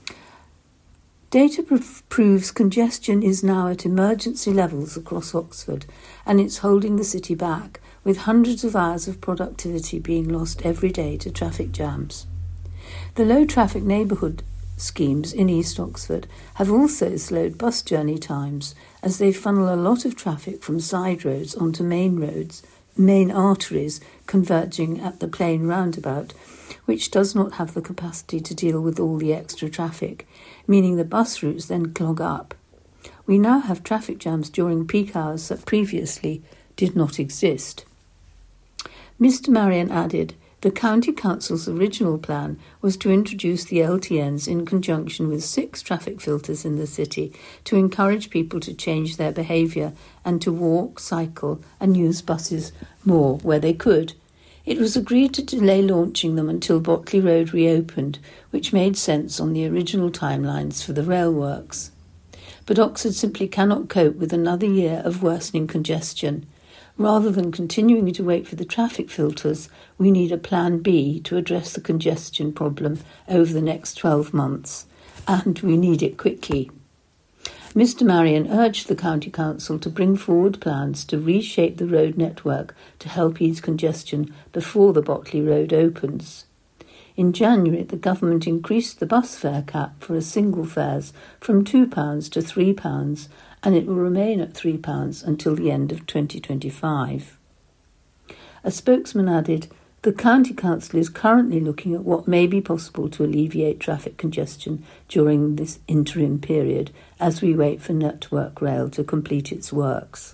Data pr- proves congestion is now at emergency levels across Oxford, and it's holding the city back, with hundreds of hours of productivity being lost every day to traffic jams. The low-traffic neighbourhood schemes in East Oxford have also slowed bus journey times, as they funnel a lot of traffic from side roads onto main roads, main arteries converging at the Plain roundabout, which does not have the capacity to deal with all the extra traffic, meaning the bus routes then clog up. We now have traffic jams during peak hours that previously did not exist. Mister Marion added, the County Council's original plan was to introduce the L T Ns in conjunction with six traffic filters in the city to encourage people to change their behaviour and to walk, cycle and use buses more where they could. It was agreed to delay launching them until Botley Road reopened, which made sense on the original timelines for the rail works. But Oxford simply cannot cope with another year of worsening congestion. Rather than continuing to wait for the traffic filters, we need a Plan B to address the congestion problem over the next twelve months, and we need it quickly. Mister Marion urged the County Council to bring forward plans to reshape the road network to help ease congestion before the Botley Road opens. In January, the government increased the bus fare cap for a single fares from two pounds to three pounds, and it will remain at three pounds until the end of twenty twenty-five. A spokesman added, the County Council is currently looking at what may be possible to alleviate traffic congestion during this interim period as we wait for Network Rail to complete its works.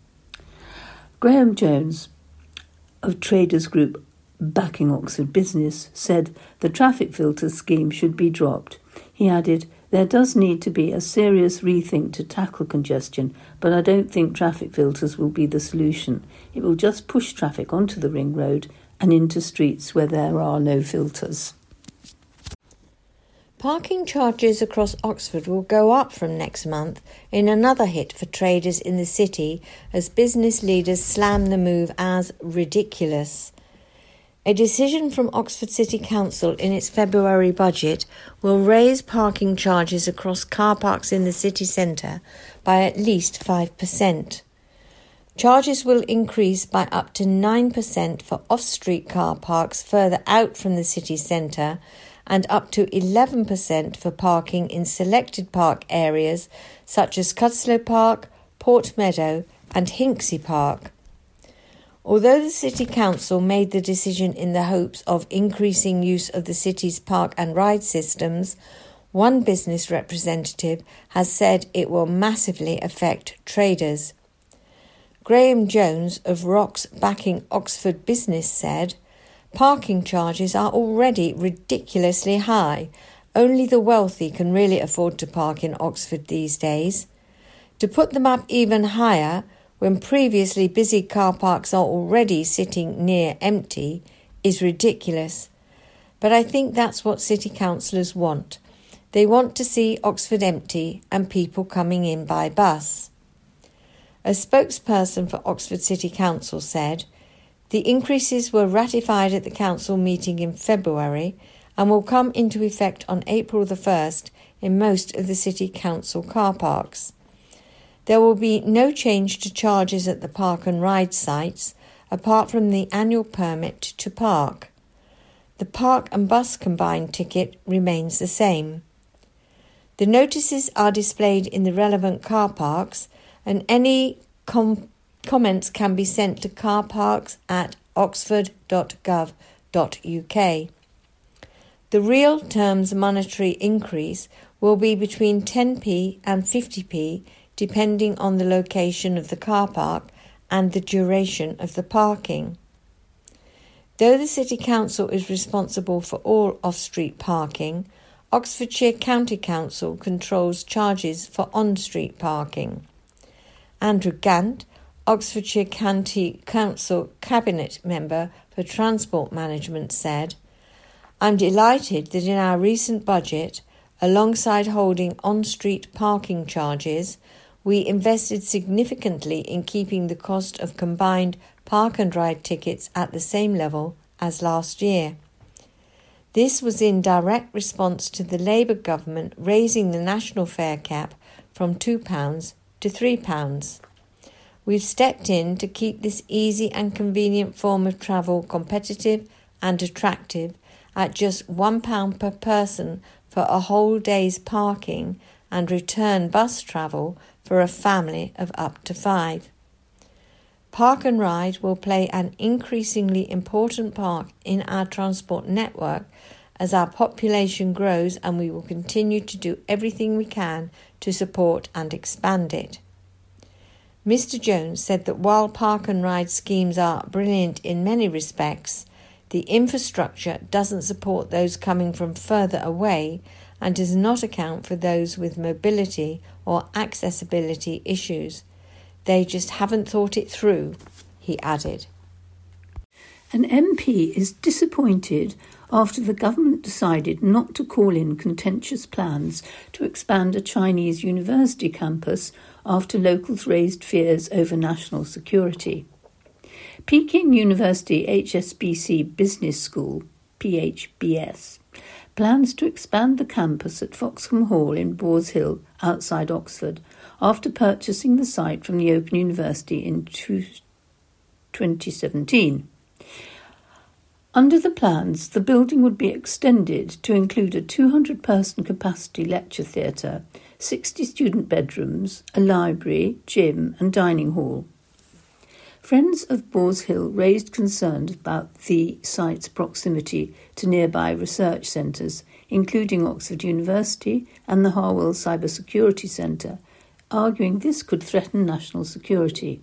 Graham Jones of Traders Group backing Oxford Business said the traffic filter scheme should be dropped. He added, there does need to be a serious rethink to tackle congestion, but I don't think traffic filters will be the solution. It will just push traffic onto the ring road and into streets where there are no filters. Parking charges across Oxford will go up from next month in another hit for traders in the city as business leaders slam the move as ridiculous. A decision from Oxford City Council in its February budget will raise parking charges across car parks in the city centre by at least five percent. Charges will increase by up to nine percent for off-street car parks further out from the city centre and up to eleven percent for parking in selected park areas such as Cudslow Park, Port Meadow and Hinksey Park. Although the City Council made the decision in the hopes of increasing use of the city's park and ride systems, one business representative has said it will massively affect traders. Graham Jones of Rocks backing Oxford Business said, parking charges are already ridiculously high. Only the wealthy can really afford to park in Oxford these days. To put them up even higher, when previously busy car parks are already sitting near empty, is ridiculous. But I think that's what city councillors want. They want to see Oxford empty and people coming in by bus. A spokesperson for Oxford City Council said, the increases were ratified at the council meeting in February and will come into effect on April the first in most of the City Council car parks. There will be no change to charges at the park and ride sites, apart from the annual permit to park. The park and bus combined ticket remains the same. The notices are displayed in the relevant car parks, and any com- comments can be sent to carparks at oxford dot gov dot u k. The real terms monetary increase will be between ten p and fifty p, depending on the location of the car park and the duration of the parking. Though the City Council is responsible for all off-street parking, Oxfordshire County Council controls charges for on-street parking. Andrew Gant, Oxfordshire County Council Cabinet Member for Transport Management, said, "I'm delighted that in our recent budget, alongside holding on-street parking charges, we invested significantly in keeping the cost of combined park and ride tickets at the same level as last year. This was in direct response to the Labour government raising the national fare cap from two pounds to three pounds. We've stepped in to keep this easy and convenient form of travel competitive and attractive at just one pound per person for a whole day's parking and return bus travel for a family of up to five. Park and Ride will play an increasingly important part in our transport network as our population grows, and we will continue to do everything we can to support and expand it." Mister Jones said that while Park and Ride schemes are brilliant in many respects, the infrastructure doesn't support those coming from further away and does not account for those with mobility or accessibility issues. They just haven't thought it through, he added. An M P is disappointed after the government decided not to call in contentious plans to expand a Chinese university campus after locals raised fears over national security. Peking University H S B C Business School, P H B S, plans to expand the campus at Foxcombe Hall in Boars Hill, outside Oxford, after purchasing the site from the Open University in twenty seventeen. Under the plans, the building would be extended to include a two hundred person capacity lecture theatre, sixty student bedrooms, a library, gym and dining hall. Friends of Boars Hill raised concerns about the site's proximity to nearby research centres, including Oxford University and the Harwell Cybersecurity Centre, arguing this could threaten national security.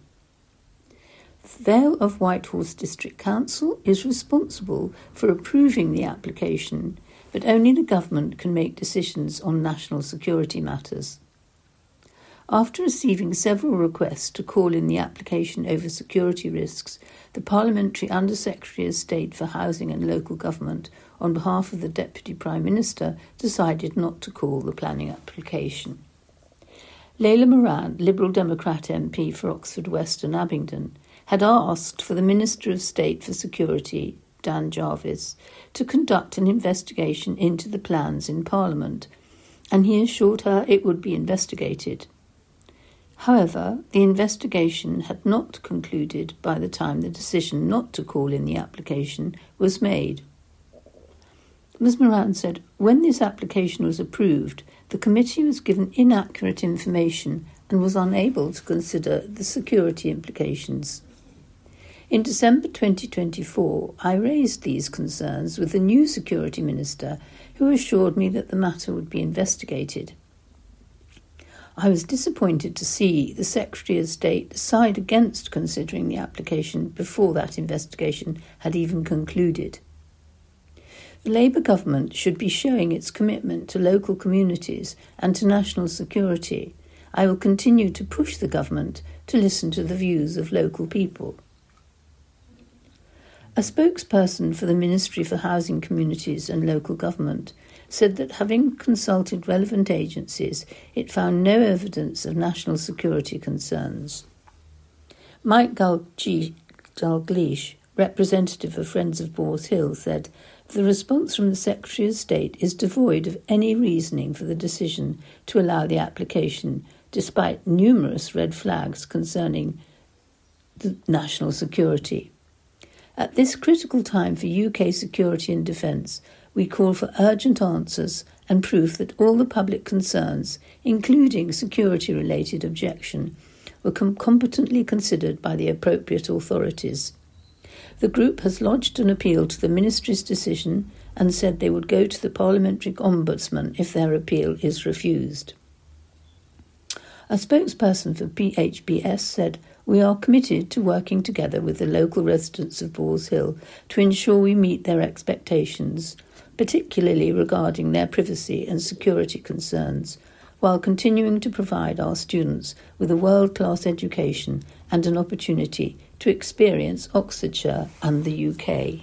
Vale of Whitehorse District Council is responsible for approving the application, but only the government can make decisions on national security matters. After receiving several requests to call in the application over security risks, the Parliamentary Under-Secretary of State for Housing and Local Government, on behalf of the Deputy Prime Minister, decided not to call the planning application. Layla Moran, Liberal Democrat M P for Oxford West and Abingdon, had asked for the Minister of State for Security, Dan Jarvis, to conduct an investigation into the plans in Parliament, and he assured her it would be investigated. However, the investigation had not concluded by the time the decision not to call in the application was made. Miz Moran said, "When this application was approved, the committee was given inaccurate information and was unable to consider the security implications. In December twenty twenty-four, I raised these concerns with the new Security Minister, who assured me that the matter would be investigated. I was disappointed to see the Secretary of State decide against considering the application before that investigation had even concluded. The Labour government should be showing its commitment to local communities and to national security. I will continue to push the government to listen to the views of local people." A spokesperson for the Ministry for Housing, Communities and Local Government said that having consulted relevant agencies, it found no evidence of national security concerns. Mike Dalglish, representative of Friends of Boars Hill, said, "The response from the Secretary of State is devoid of any reasoning for the decision to allow the application, despite numerous red flags concerning the national security. At this critical time for U K security and defence, we call for urgent answers and proof that all the public concerns, including security-related objection, were com- competently considered by the appropriate authorities. The group has lodged an appeal to the Ministry's decision and said they would go to the Parliamentary Ombudsman if their appeal is refused." A spokesperson for P H B S said, "We are committed to working together with the local residents of Boars Hill to ensure we meet their expectations, particularly regarding their privacy and security concerns, while continuing to provide our students with a world-class education and an opportunity to experience Oxfordshire and the U K."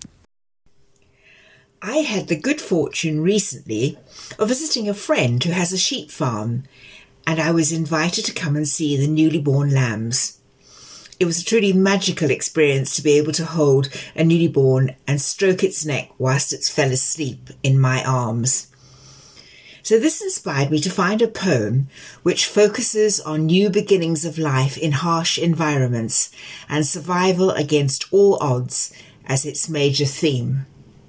I had the good fortune recently of visiting a friend who has a sheep farm, and I was invited to come and see the newly born lambs. It was a truly magical experience to be able to hold a newly born and stroke its neck whilst it fell asleep in my arms. So this inspired me to find a poem which focuses on new beginnings of life in harsh environments and survival against all odds as its major theme.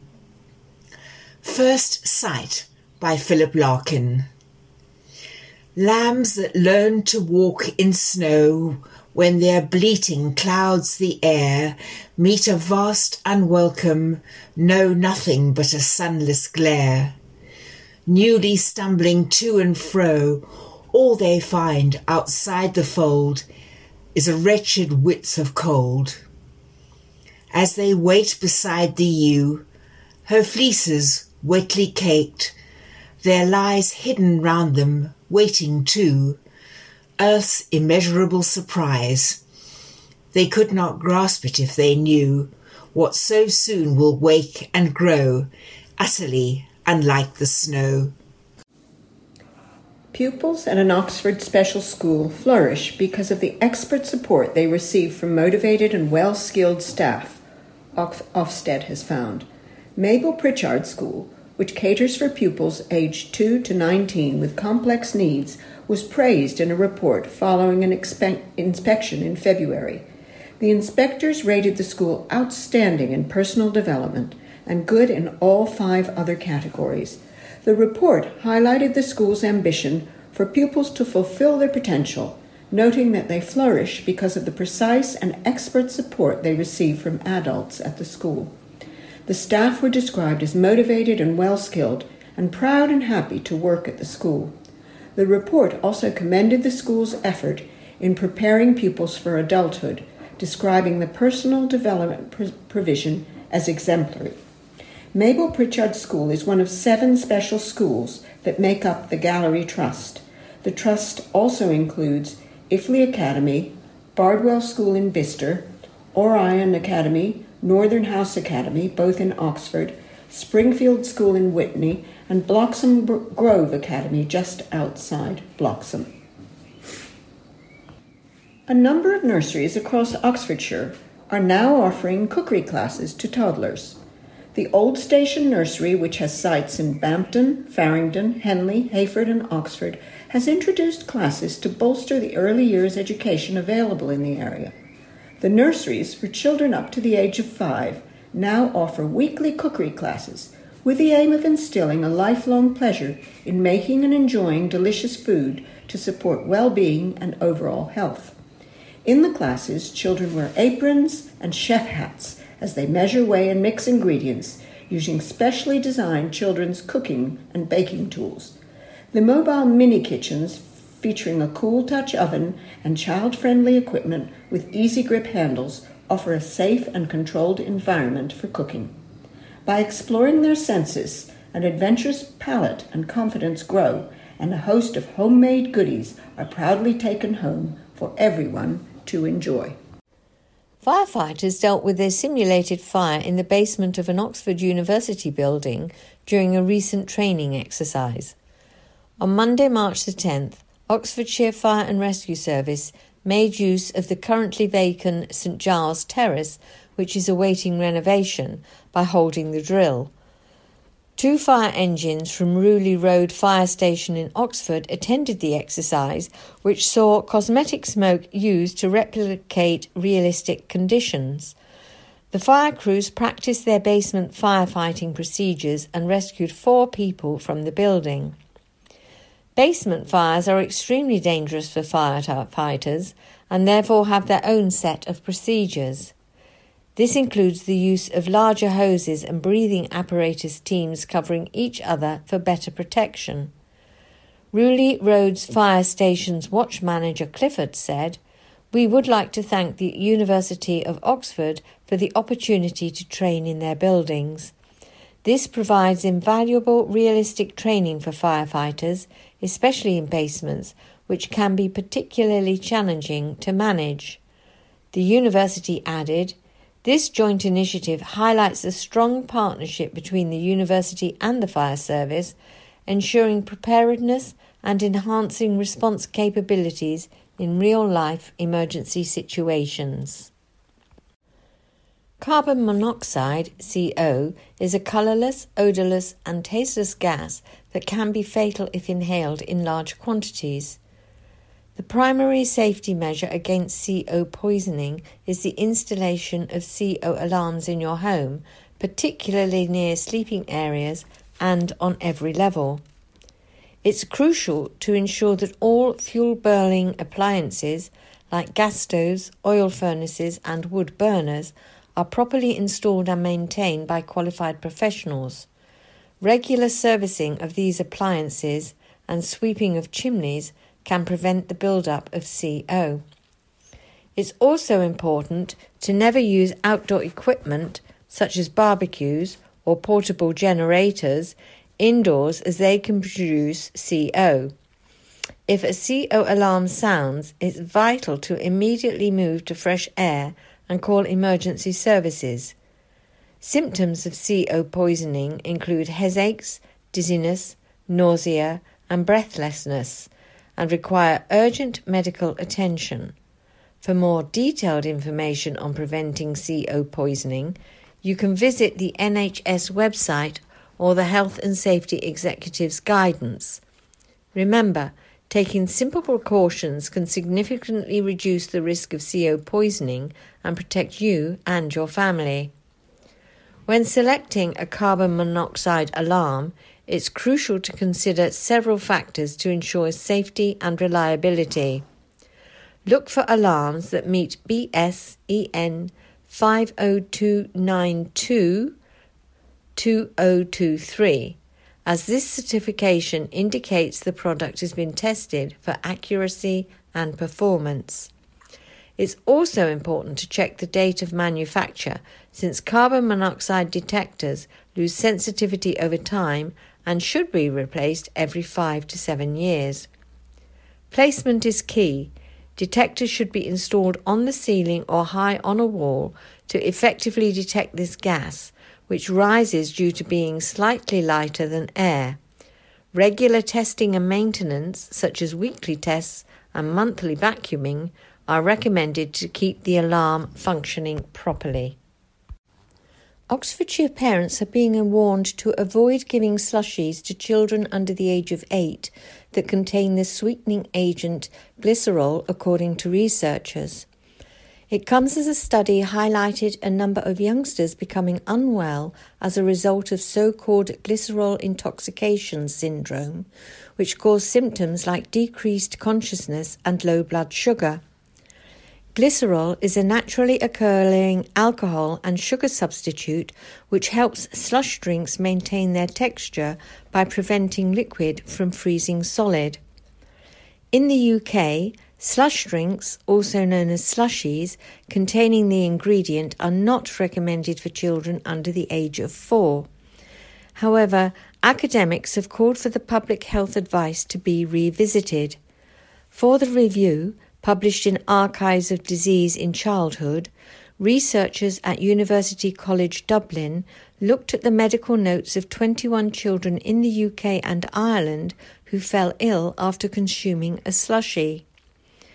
First Sight by Philip Larkin. Lambs that learn to walk in snow, when their bleating clouds the air, meet a vast unwelcome, know nothing but a sunless glare. Newly stumbling to and fro, all they find outside the fold is a wretched width of cold. As they wait beside the ewe, her fleeces wetly caked, there lies hidden round them, waiting too, earth's immeasurable surprise. They could not grasp it if they knew what so soon will wake and grow, utterly unlike the snow. Pupils at an Oxford special school flourish because of the expert support they receive from motivated and well-skilled staff, Ofsted has found. Mabel Pritchard School, which caters for pupils aged two to nineteen with complex needs, was praised in a report following an expe- inspection in February. The inspectors rated the school outstanding in personal development and good in all five other categories. The report highlighted the school's ambition for pupils to fulfill their potential, noting that they flourish because of the precise and expert support they receive from adults at the school. The staff were described as motivated and well-skilled and proud and happy to work at the school. The report also commended the school's effort in preparing pupils for adulthood, describing the personal development pr- provision as exemplary. Mabel Pritchard School is one of seven special schools that make up the Gallery Trust. The Trust also includes Iffley Academy, Bardwell School in Bicester, Orion Academy, Northern House Academy, both in Oxford, Springfield School in Witney, and Bloxham Grove Academy just outside Bloxham. A number of nurseries across Oxfordshire are now offering cookery classes to toddlers. The Old Station Nursery, which has sites in Bampton, Farringdon, Henley, Hayford, and Oxford, has introduced classes to bolster the early years education available in the area. The nurseries for children up to the age of five now offer weekly cookery classes with the aim of instilling a lifelong pleasure in making and enjoying delicious food to support well-being and overall health. In the classes, children wear aprons and chef hats as they measure, weigh, and mix ingredients using specially designed children's cooking and baking tools. The mobile mini kitchens, featuring a cool touch oven and child-friendly equipment with easy grip handles, offer a safe and controlled environment for cooking. By exploring their senses, an adventurous palate and confidence grow, and a host of homemade goodies are proudly taken home for everyone to enjoy. Firefighters dealt with their simulated fire in the basement of an Oxford University building during a recent training exercise. On Monday, March the tenth, Oxfordshire Fire and Rescue Service made use of the currently vacant St Giles Terrace which is awaiting renovation, by holding the drill. Two fire engines from Rewley Road Fire Station in Oxford attended the exercise, which saw cosmetic smoke used to replicate realistic conditions. The fire crews practiced their basement firefighting procedures and rescued four people from the building. Basement fires are extremely dangerous for firefighters and therefore have their own set of procedures. This includes the use of larger hoses and breathing apparatus teams covering each other for better protection. Rewley Road's Fire Station's watch manager Clifford said, "We would like to thank the University of Oxford for the opportunity to train in their buildings. This provides invaluable realistic training for firefighters, especially in basements, which can be particularly challenging to manage." The university added, "This joint initiative highlights the strong partnership between the university and the fire service, ensuring preparedness and enhancing response capabilities in real-life emergency situations." Carbon monoxide, C O, is a colourless, odourless and tasteless gas that can be fatal if inhaled in large quantities. The primary safety measure against C O poisoning is the installation of C O alarms in your home, particularly near sleeping areas and on every level. It's crucial to ensure that all fuel-burning appliances, like gas stoves, oil furnaces and wood burners, are properly installed and maintained by qualified professionals. Regular servicing of these appliances and sweeping of chimneys can prevent the build-up of C O. It's also important to never use outdoor equipment, such as barbecues or portable generators, indoors as they can produce C O. If a C O alarm sounds, it's vital to immediately move to fresh air and call emergency services. Symptoms of C O poisoning include headaches, dizziness, nausea, and breathlessness, and require urgent medical attention. For more detailed information on preventing C O poisoning, you can visit the N H S website or the Health and Safety Executive's guidance. Remember, taking simple precautions can significantly reduce the risk of C O poisoning and protect you and your family. When selecting a carbon monoxide alarm, it's crucial to consider several factors to ensure safety and reliability. Look for alarms that meet B S E N five oh two nine two dash two oh two three, as this certification indicates the product has been tested for accuracy and performance. It's also important to check the date of manufacture, since carbon monoxide detectors lose sensitivity over time and should be replaced every five to seven years. Placement is key. Detectors should be installed on the ceiling or high on a wall to effectively detect this gas, which rises due to being slightly lighter than air. Regular testing and maintenance, such as weekly tests and monthly vacuuming, are recommended to keep the alarm functioning properly. Oxfordshire parents are being warned to avoid giving slushies to children under the age of eight that contain the sweetening agent glycerol, according to researchers. It comes as a study highlighted a number of youngsters becoming unwell as a result of so-called glycerol intoxication syndrome, which cause symptoms like decreased consciousness and low blood sugar. Glycerol is a naturally occurring alcohol and sugar substitute which helps slush drinks maintain their texture by preventing liquid from freezing solid. In the U K, slush drinks, also known as slushies, containing the ingredient are not recommended for children under the age of four. However, academics have called for the public health advice to be revisited. For the review, published in Archives of Disease in Childhood, researchers at University College Dublin looked at the medical notes of twenty-one children in the U K and Ireland who fell ill after consuming a slushie.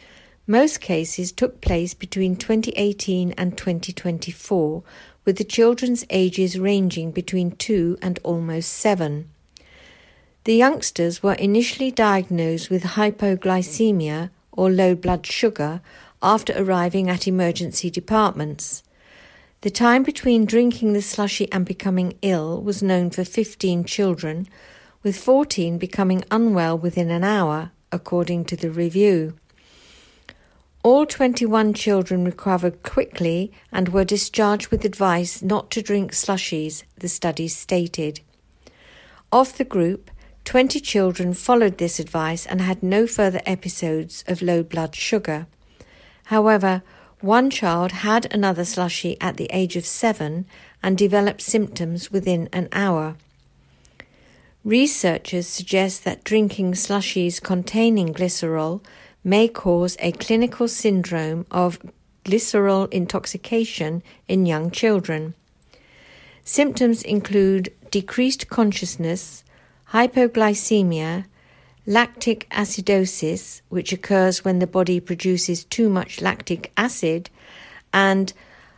Most cases took place between twenty eighteen and twenty twenty-four, with the children's ages ranging between two and almost seven. The youngsters were initially diagnosed with hypoglycemia or low blood sugar after arriving at emergency departments. The time between drinking the slushy and becoming ill was known for fifteen children, with fourteen becoming unwell within an hour, according to the review. All twenty-one children recovered quickly and were discharged with advice not to drink slushies, the study stated. Of the group, twenty children followed this advice and had no further episodes of low blood sugar. However, one child had another slushie at the age of seven and developed symptoms within an hour. Researchers suggest that drinking slushies containing glycerol may cause a clinical syndrome of glycerol intoxication in young children. Symptoms include decreased consciousness, hypoglycemia, lactic acidosis, which occurs when the body produces too much lactic acid, and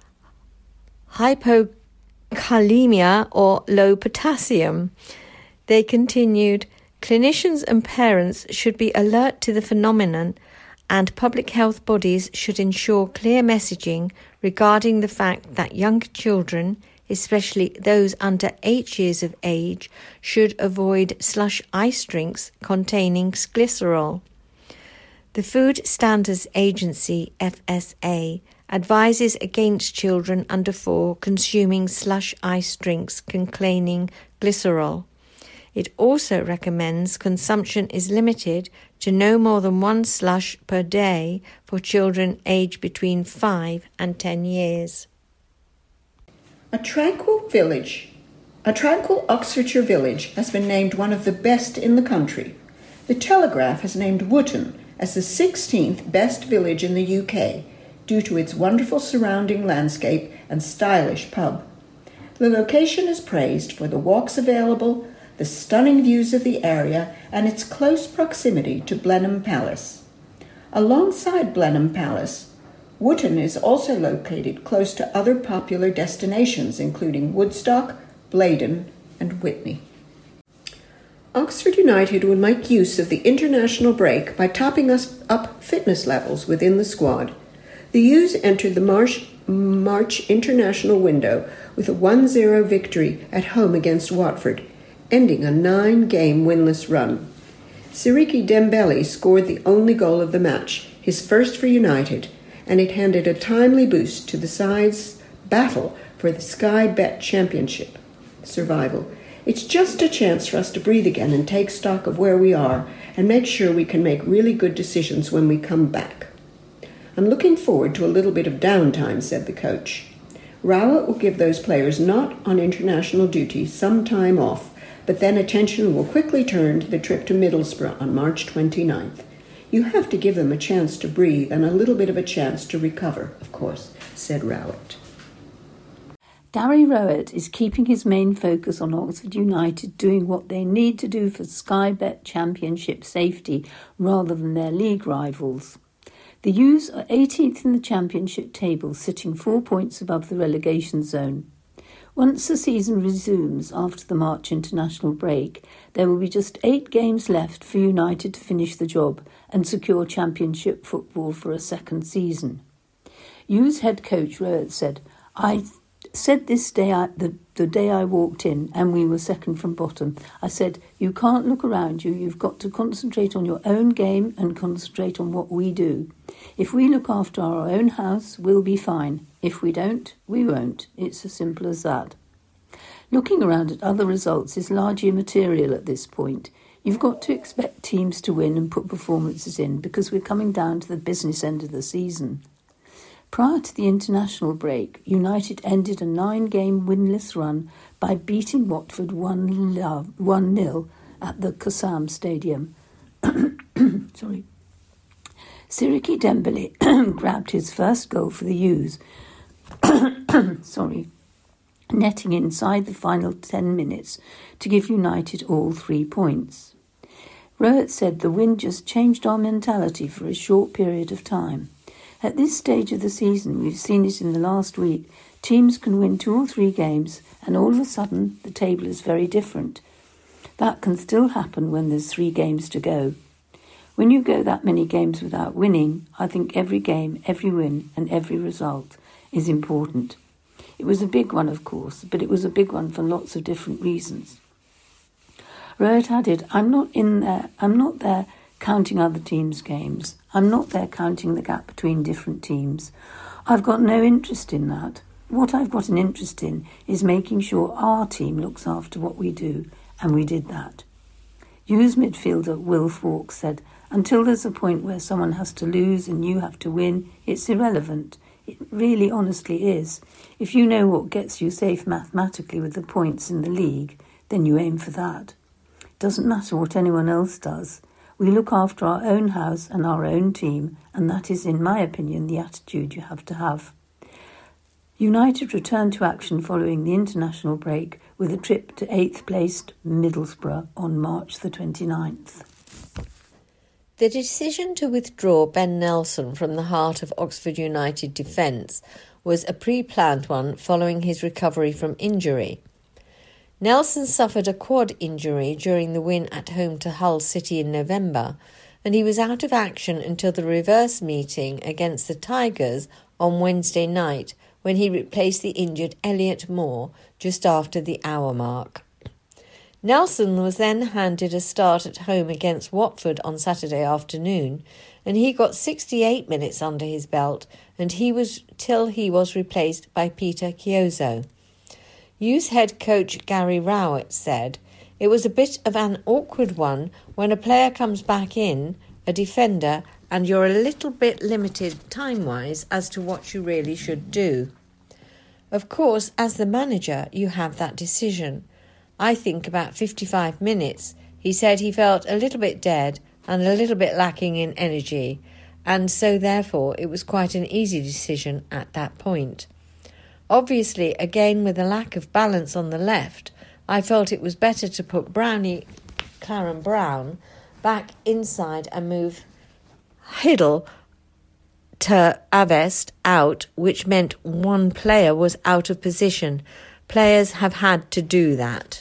hypokalemia or low potassium. They continued, clinicians and parents should be alert to the phenomenon, and public health bodies should ensure clear messaging regarding the fact that young children, especially those under eight years of age, should avoid slush ice drinks containing glycerol. The Food Standards Agency, F S A, advises against children under four consuming slush ice drinks containing glycerol. It also recommends consumption is limited to no more than one slush per day for children aged between five and ten years. A tranquil village, a tranquil Oxfordshire village has been named one of the best in the country. The Telegraph has named Wootton as the sixteenth best village in the U K due to its wonderful surrounding landscape and stylish pub. The location is praised for the walks available, the stunning views of the area, and its close proximity to Blenheim Palace. Alongside Blenheim Palace, Wootton is also located close to other popular destinations, including Woodstock, Blaydon, and Witney. Oxford United will make use of the international break by topping us up fitness levels within the squad. The U's entered the March, March international window with a one zero victory at home against Watford, ending a nine-game winless run. Siriki Dembele scored the only goal of the match, his first for United, and it handed a timely boost to the side's battle for the Sky Bet Championship survival. It's just a chance for us to breathe again and take stock of where we are and make sure we can make really good decisions when we come back. I'm looking forward to a little bit of downtime, said the coach. Rowett will give those players not on international duty some time off, but then attention will quickly turn to the trip to Middlesbrough on March twenty-ninth. You have to give them a chance to breathe and a little bit of a chance to recover, of course, said Rowett. Gary Rowett is keeping his main focus on Oxford United doing what they need to do for Sky Bet Championship safety rather than their league rivals. The U's are eighteenth in the championship table, sitting four points above the relegation zone. Once the season resumes after the March international break, there will be just eight games left for United to finish the job and secure championship football for a second season. U's head coach Rowett said, I said this day, I, the, the day I walked in and we were second from bottom, I said, you can't look around you, you've got to concentrate on your own game and concentrate on what we do. If we look after our own house, we'll be fine. If we don't, we won't. It's as simple as that. Looking around at other results is largely immaterial at this point. You've got to expect teams to win and put performances in because we're coming down to the business end of the season. Prior to the international break, United ended a nine-game winless run by beating Watford one nil at the Kassam Stadium. Sorry. Siriki Dembele grabbed his first goal for the U's, sorry, netting inside the final ten minutes to give United all three points. Rowett said the win just changed our mentality for a short period of time. At this stage of the season, we've seen it in the last week, teams can win two or three games and all of a sudden the table is very different. That can still happen when there's three games to go. When you go that many games without winning, I think every game, every win and every result is important. It was a big one, of course, but it was a big one for lots of different reasons. Rowett added, I'm not in there, I'm not there counting other teams' games. I'm not there counting the gap between different teams. I've got no interest in that. What I've got an interest in is making sure our team looks after what we do, and we did that. Hughes midfielder Will Fawkes said, until there's a point where someone has to lose and you have to win, it's irrelevant. It really honestly is. If you know what gets you safe mathematically with the points in the league, then you aim for that. It doesn't matter what anyone else does. We look after our own house and our own team, and that is, in my opinion, the attitude you have to have. United returned to action following the international break with a trip to eighth-placed Middlesbrough on March the twenty-ninth. The decision to withdraw Ben Nelson from the heart of Oxford United defence was a pre-planned one following his recovery from injury. Nelson suffered a quad injury during the win at home to Hull City in November, and he was out of action until the reverse meeting against the Tigers on Wednesday night, when he replaced the injured Elliot Moore just after the hour mark. Nelson was then handed a start at home against Watford on Saturday afternoon, and he got sixty-eight minutes under his belt, and he was till he was replaced by Peter Chiozzo. Hughes head coach Gary Rowett said, "It was a bit of an awkward one when a player comes back in, a defender, and you're a little bit limited time-wise as to what you really should do. Of course, as the manager, you have that decision. I think about fifty-five minutes, he said he felt a little bit dead and a little bit lacking in energy, and so therefore it was quite an easy decision at that point. Obviously, again with a lack of balance on the left, I felt it was better to put Brownie, Claren Brown, back inside and move Hiddle to Avest out, which meant one player was out of position. Players have had to do that."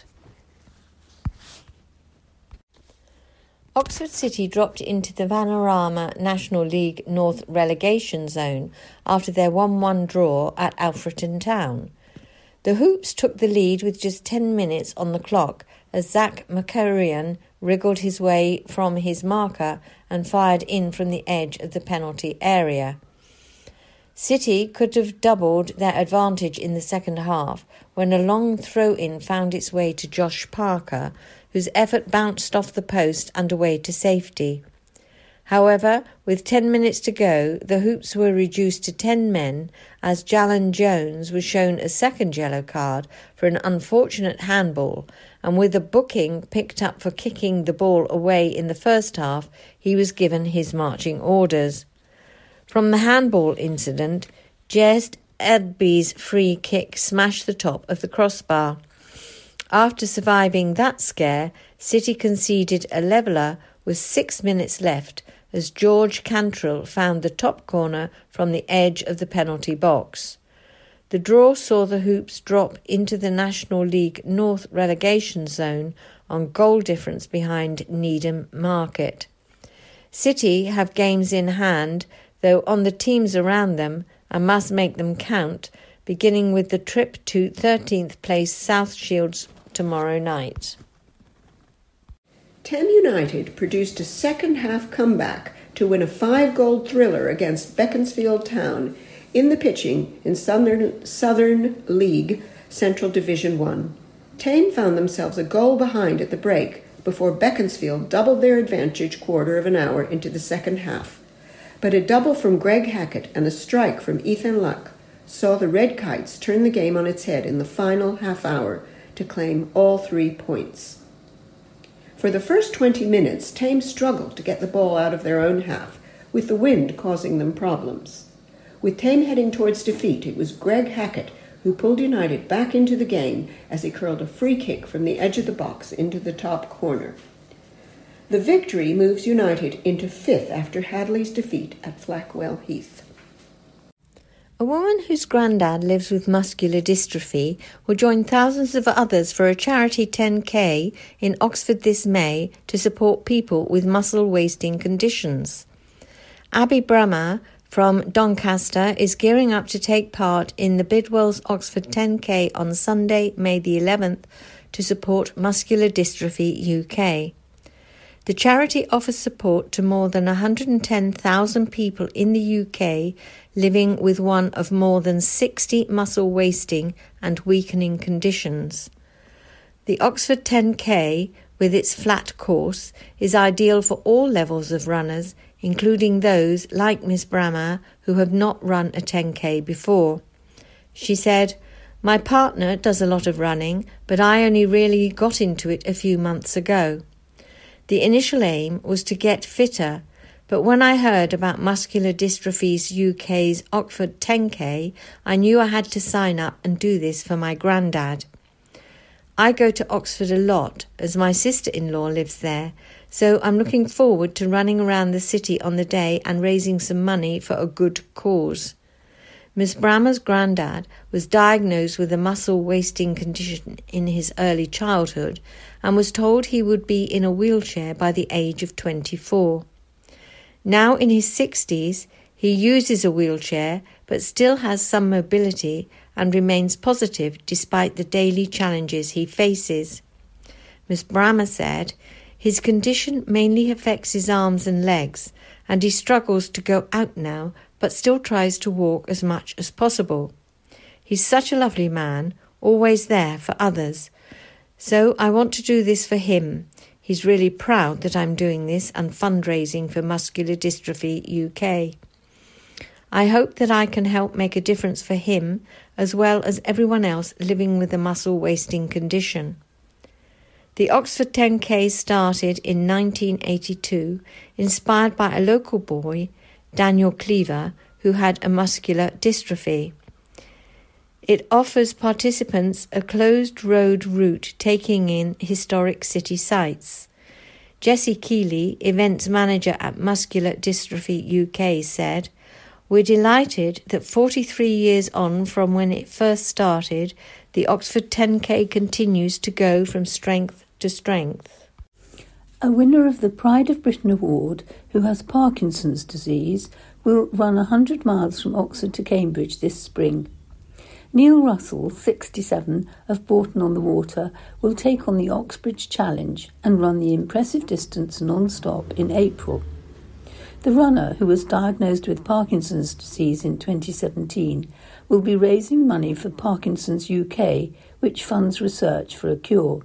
Oxford City dropped into the Vanarama National League North relegation zone after their one one draw at Alfreton Town. The Hoops took the lead with just ten minutes on the clock as Zach McCurrian wriggled his way from his marker and fired in from the edge of the penalty area. City could have doubled their advantage in the second half when a long throw-in found its way to Josh Parker, whose effort bounced off the post and away to safety. However, with ten minutes to go, the Hoops were reduced to ten men as Jallan Jones was shown a second yellow card for an unfortunate handball, and with a booking picked up for kicking the ball away in the first half, he was given his marching orders. From the handball incident, Jez Edby's free kick smashed the top of the crossbar. After surviving that scare, City conceded a leveller with six minutes left as George Cantrell found the top corner from the edge of the penalty box. The draw saw the Hoops drop into the National League North relegation zone on goal difference behind Needham Market. City have games in hand, though on the teams around them, and must make them count, beginning with the trip to thirteenth place South Shields tomorrow night. Tem United produced a second-half comeback to win a five-goal thriller against Beaconsfield Town in the pitching in Southern, Southern League Central Division one. Tame found themselves a goal behind at the break before Beaconsfield doubled their advantage quarter of an hour into the second half. But a double from Greg Hackett and a strike from Ethan Luck saw the Red Kites turn the game on its head in the final half hour to claim all three points. For the first twenty minutes, Tame struggled to get the ball out of their own half, with the wind causing them problems. With Tame heading towards defeat, it was Greg Hackett who pulled United back into the game as he curled a free kick from the edge of the box into the top corner. The victory moves United into fifth after Hadley's defeat at Flackwell Heath. A woman whose granddad lives with muscular dystrophy will join thousands of others for a charity ten K in Oxford this May to support people with muscle wasting conditions. Abby Brummer from Doncaster is gearing up to take part in the Bidwell's Oxford ten K on Sunday, May the eleventh, to support Muscular Dystrophy U K. The charity offers support to more than one hundred ten thousand people in the U K living with one of more than sixty muscle wasting and weakening conditions. The Oxford ten K, with its flat course, is ideal for all levels of runners, including those like Miss Brammer who have not run a ten K before. She said, "My partner does a lot of running, but I only really got into it a few months ago. The initial aim was to get fitter, but when I heard about Muscular Dystrophies U K's Oxford ten K, I knew I had to sign up and do this for my granddad. I go to Oxford a lot as my sister-in-law lives there, so I'm looking forward to running around the city on the day and raising some money for a good cause." Miss Brammer's granddad was diagnosed with a muscle wasting condition in his early childhood and was told he would be in a wheelchair by the age of twenty-four. Now in his sixties, he uses a wheelchair but still has some mobility and remains positive despite the daily challenges he faces. Miss Brammer said, "His condition mainly affects his arms and legs, and he struggles to go out now but still tries to walk as much as possible. He's such a lovely man, always there for others. So I want to do this for him. He's really proud that I'm doing this and fundraising for Muscular Dystrophy U K. I hope that I can help make a difference for him as well as everyone else living with a muscle wasting condition." The Oxford ten K started in nineteen eighty-two, inspired by a local boy, Daniel Cleaver, who had a muscular dystrophy. It offers participants a closed-road route taking in historic city sites. Jessie Keeley, events manager at Muscular Dystrophy U K, said, "We're delighted that forty-three years on from when it first started, the Oxford ten K continues to go from strength to strength." A winner of the Pride of Britain Award, who has Parkinson's disease, will run one hundred miles from Oxford to Cambridge this spring. Neil Russell, sixty-seven, of Bourton-on-the-Water, will take on the Oxbridge Challenge and run the impressive distance non-stop in April. The runner, who was diagnosed with Parkinson's disease in twenty seventeen, will be raising money for Parkinson's U K, which funds research for a cure.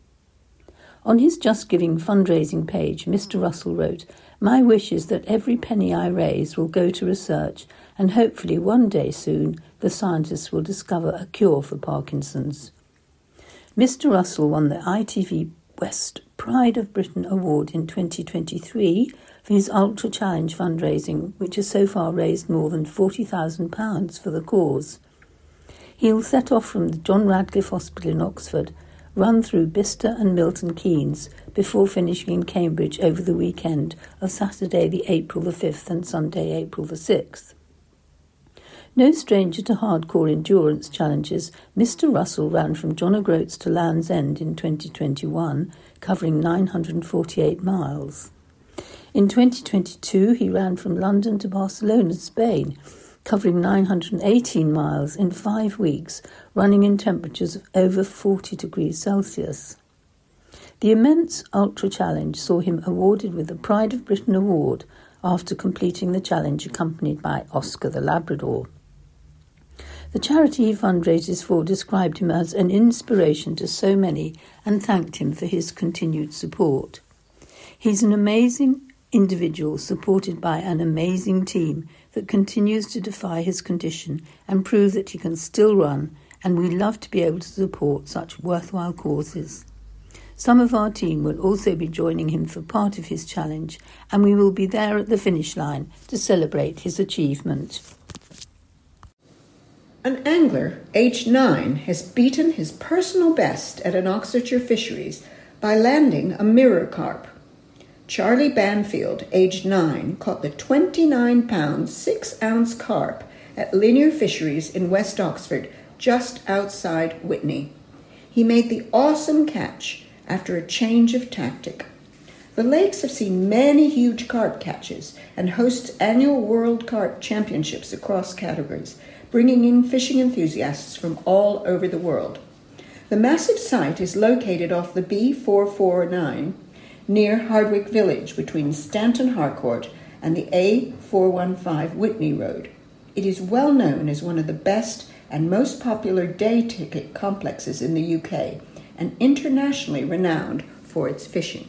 On his Just Giving fundraising page, Mister Russell wrote, "My wish is that every penny I raise will go to research, and hopefully one day soon the scientists will discover a cure for Parkinson's." Mister Russell won the I T V West Pride of Britain Award in twenty twenty-three for his Ultra Challenge fundraising, which has so far raised more than forty thousand pounds for the cause. He'll set off from the John Radcliffe Hospital in Oxford, run through Bicester and Milton Keynes before finishing in Cambridge over the weekend of Saturday the April the fifth and Sunday April the sixth. No stranger to hardcore endurance challenges, Mister Russell ran from John O'Groats to Land's End in twenty twenty-one, covering nine hundred forty-eight miles. In twenty twenty-two, he ran from London to Barcelona, Spain, covering nine hundred eighteen miles in five weeks, running in temperatures of over forty degrees Celsius. The immense Ultra Challenge saw him awarded with the Pride of Britain Award after completing the challenge, accompanied by Oscar the Labrador. The charity he fundraises for described him as an inspiration to so many and thanked him for his continued support. He's an amazing individual supported by an amazing team that continues to defy his condition and prove that he can still run, and we love to be able to support such worthwhile causes. Some of our team will also be joining him for part of his challenge, and we will be there at the finish line to celebrate his achievement. An angler, aged nine, has beaten his personal best at an Oxfordshire fisheries by landing a mirror carp. Charlie Banfield, aged nine, caught the twenty-nine pound, six ounce carp at Linear Fisheries in West Oxford, just outside Whitney. He made the awesome catch after a change of tactic. The lakes have seen many huge carp catches and hosts annual World Carp Championships across categories, bringing in fishing enthusiasts from all over the world. The massive site is located off the B four forty-nine near Hardwick Village between Stanton Harcourt and the A four fifteen Whitney Road. It is well known as one of the best and most popular day ticket complexes in the U K and internationally renowned for its fishing.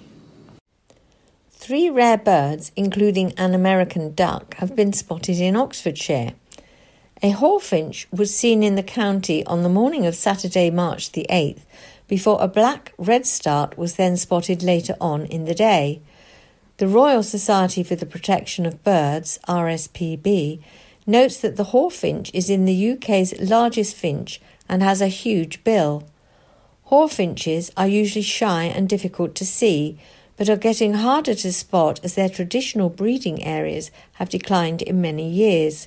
Three rare birds, including an American duck, have been spotted in Oxfordshire. A hawfinch was seen in the county on the morning of Saturday, March the eighth, before a black redstart was then spotted later on in the day. The Royal Society for the Protection of Birds, R S P B, notes that the hawfinch is in the U K's largest finch and has a huge bill. Hawfinches are usually shy and difficult to see, but are getting harder to spot as their traditional breeding areas have declined in many years.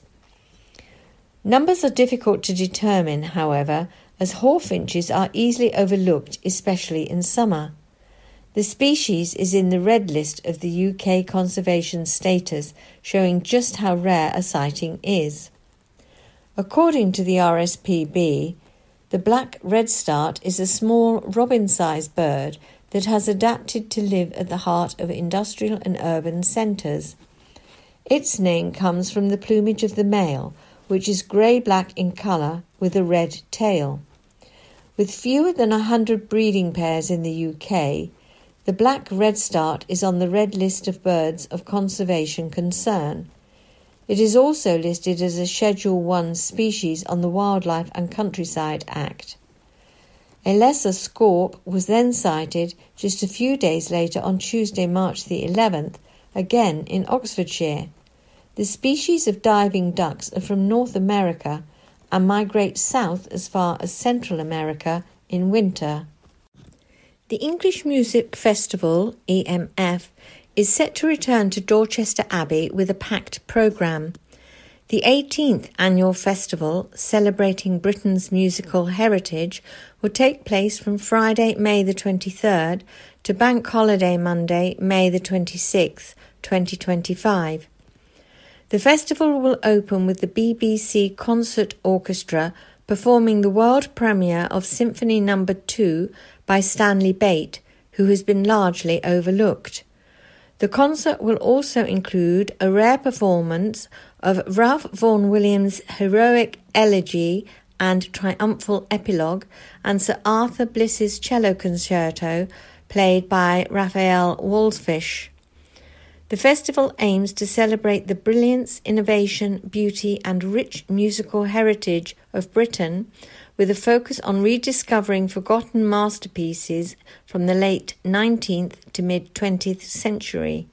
Numbers are difficult to determine, however, as hawfinches are easily overlooked, especially in summer. The species is in the red list of the U K conservation status, showing just how rare a sighting is. According to the R S P B, the black redstart is a small robin-sized bird that has adapted to live at the heart of industrial and urban centres. Its name comes from the plumage of the male, which is grey-black in colour with a red tail. With fewer than one hundred breeding pairs in the U K, the black redstart is on the red list of birds of conservation concern. It is also listed as a Schedule one species on the Wildlife and Countryside Act. A lesser scaup was then sighted just a few days later on Tuesday, March the eleventh, again in Oxfordshire. The species of diving ducks are from North America and migrate south as far as Central America in winter. The English Music Festival, E M F, is set to return to Dorchester Abbey with a packed programme. The eighteenth annual festival, celebrating Britain's musical heritage, will take place from Friday, May the twenty-third to Bank Holiday Monday, May the twenty-sixth, twenty twenty-five. The festival will open with the B B C Concert Orchestra performing the world premiere of Symphony Number two by Stanley Bate, who has been largely overlooked. The concert will also include a rare performance of Ralph Vaughan Williams' heroic elegy and triumphal epilogue and Sir Arthur Bliss's cello concerto, played by Raphael Wallfisch. The festival aims to celebrate the brilliance, innovation, beauty and rich musical heritage of Britain, with a focus on rediscovering forgotten masterpieces from the late nineteenth to mid-twentieth century.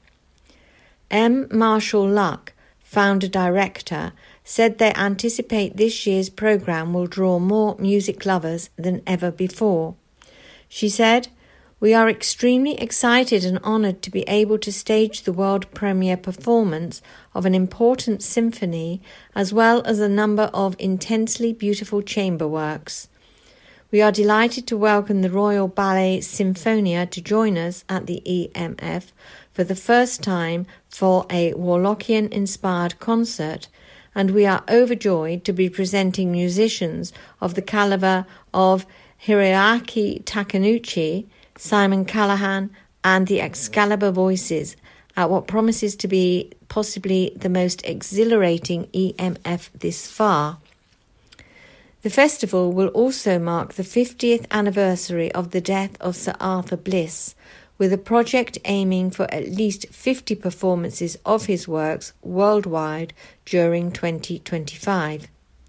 M. Marshall Luck, founder-director, said they anticipate this year's programme will draw more music lovers than ever before. She said, "We are extremely excited and honoured to be able to stage the world premiere performance of an important symphony as well as a number of intensely beautiful chamber works. We are delighted to welcome the Royal Ballet Symphonia to join us at the E M F for the first time for a Warlockian-inspired concert, and we are overjoyed to be presenting musicians of the calibre of Hiroaki Takenouchi, Simon Callahan and the Excalibur Voices at what promises to be possibly the most exhilarating E M F this far." The festival will also mark the fiftieth anniversary of the death of Sir Arthur Bliss, with a project aiming for at least fifty performances of his works worldwide during twenty twenty-five.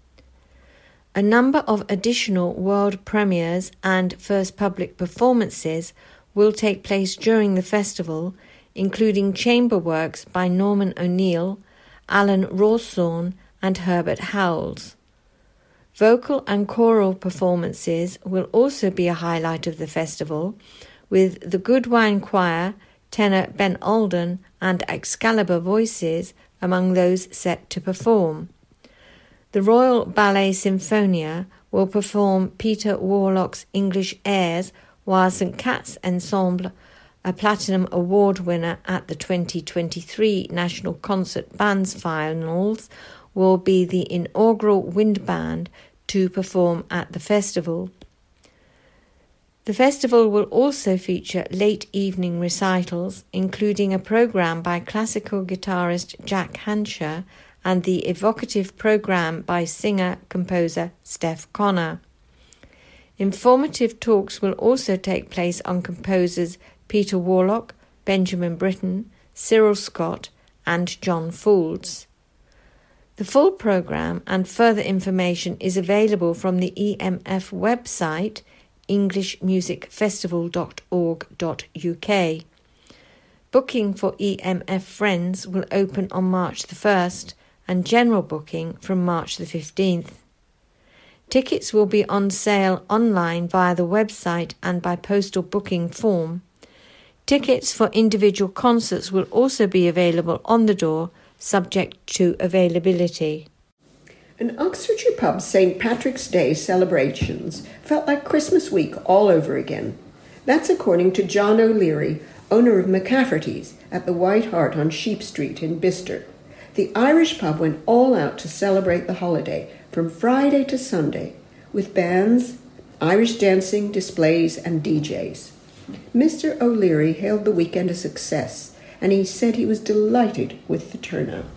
A number of additional world premieres and first public performances will take place during the festival, including chamber works by Norman O'Neill, Alan Rawsthorne and Herbert Howells. Vocal and choral performances will also be a highlight of the festival, with the Goodwine Choir, tenor Ben Alden and Excalibur Voices among those set to perform. The Royal Ballet Symphonia will perform Peter Warlock's English airs, while Saint Cat's Ensemble, a Platinum Award winner at the twenty twenty-three National Concert Bands Finals, will be the inaugural wind band to perform at the festival. The festival will also feature late evening recitals, including a programme by classical guitarist Jack Hansher and the evocative programme by singer-composer Steph Connor. Informative talks will also take place on composers Peter Warlock, Benjamin Britten, Cyril Scott and John Foulds. The full programme and further information is available from the E M F website english music festival dot org dot U K. Booking for E M F Friends will open on March the first and general booking from March the fifteenth. Tickets will be on sale online via the website and by postal booking form. Tickets for individual concerts will also be available on the door, subject to availability. An Oxfordshire pub's Saint Patrick's Day celebrations felt like Christmas week all over again. That's according to John O'Leary, owner of McCafferty's at the White Hart on Sheep Street in Bicester. The Irish pub went all out to celebrate the holiday from Friday to Sunday with bands, Irish dancing, displays and D Js. Mister O'Leary hailed the weekend a success and he said he was delighted with the turnout.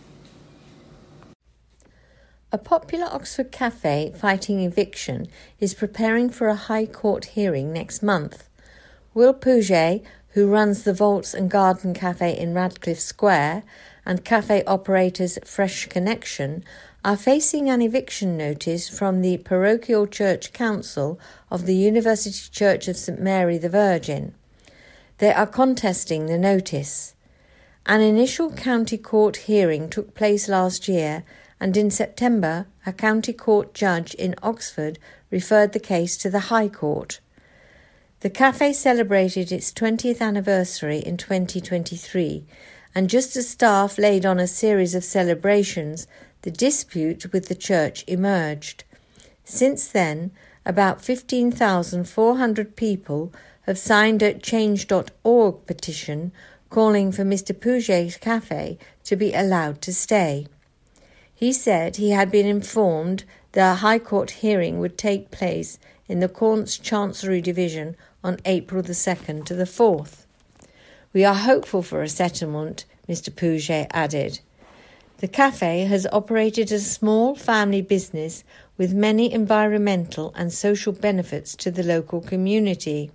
A popular Oxford cafe fighting eviction is preparing for a High Court hearing next month. Will Pouget, who runs the Vaults and Garden Cafe in Radcliffe Square, and cafe operators Fresh Connection, are facing an eviction notice from the Parochial Church Council of the University Church of St Mary the Virgin. They are contesting the notice. An initial county court hearing took place last year, and in September a county court judge in Oxford referred the case to the High Court. The cafe celebrated its twentieth anniversary in twenty twenty-three, and just as staff laid on a series of celebrations, the dispute with the church emerged. Since then, about fifteen thousand four hundred people have signed a change dot org petition calling for Mister Pouget's cafe to be allowed to stay. He said he had been informed the High Court hearing would take place in the Court's Chancery Division on April the second to the fourth. We are hopeful for a settlement, Mister Pouget added. The cafe has operated as a small family business with many environmental and social benefits to the local community.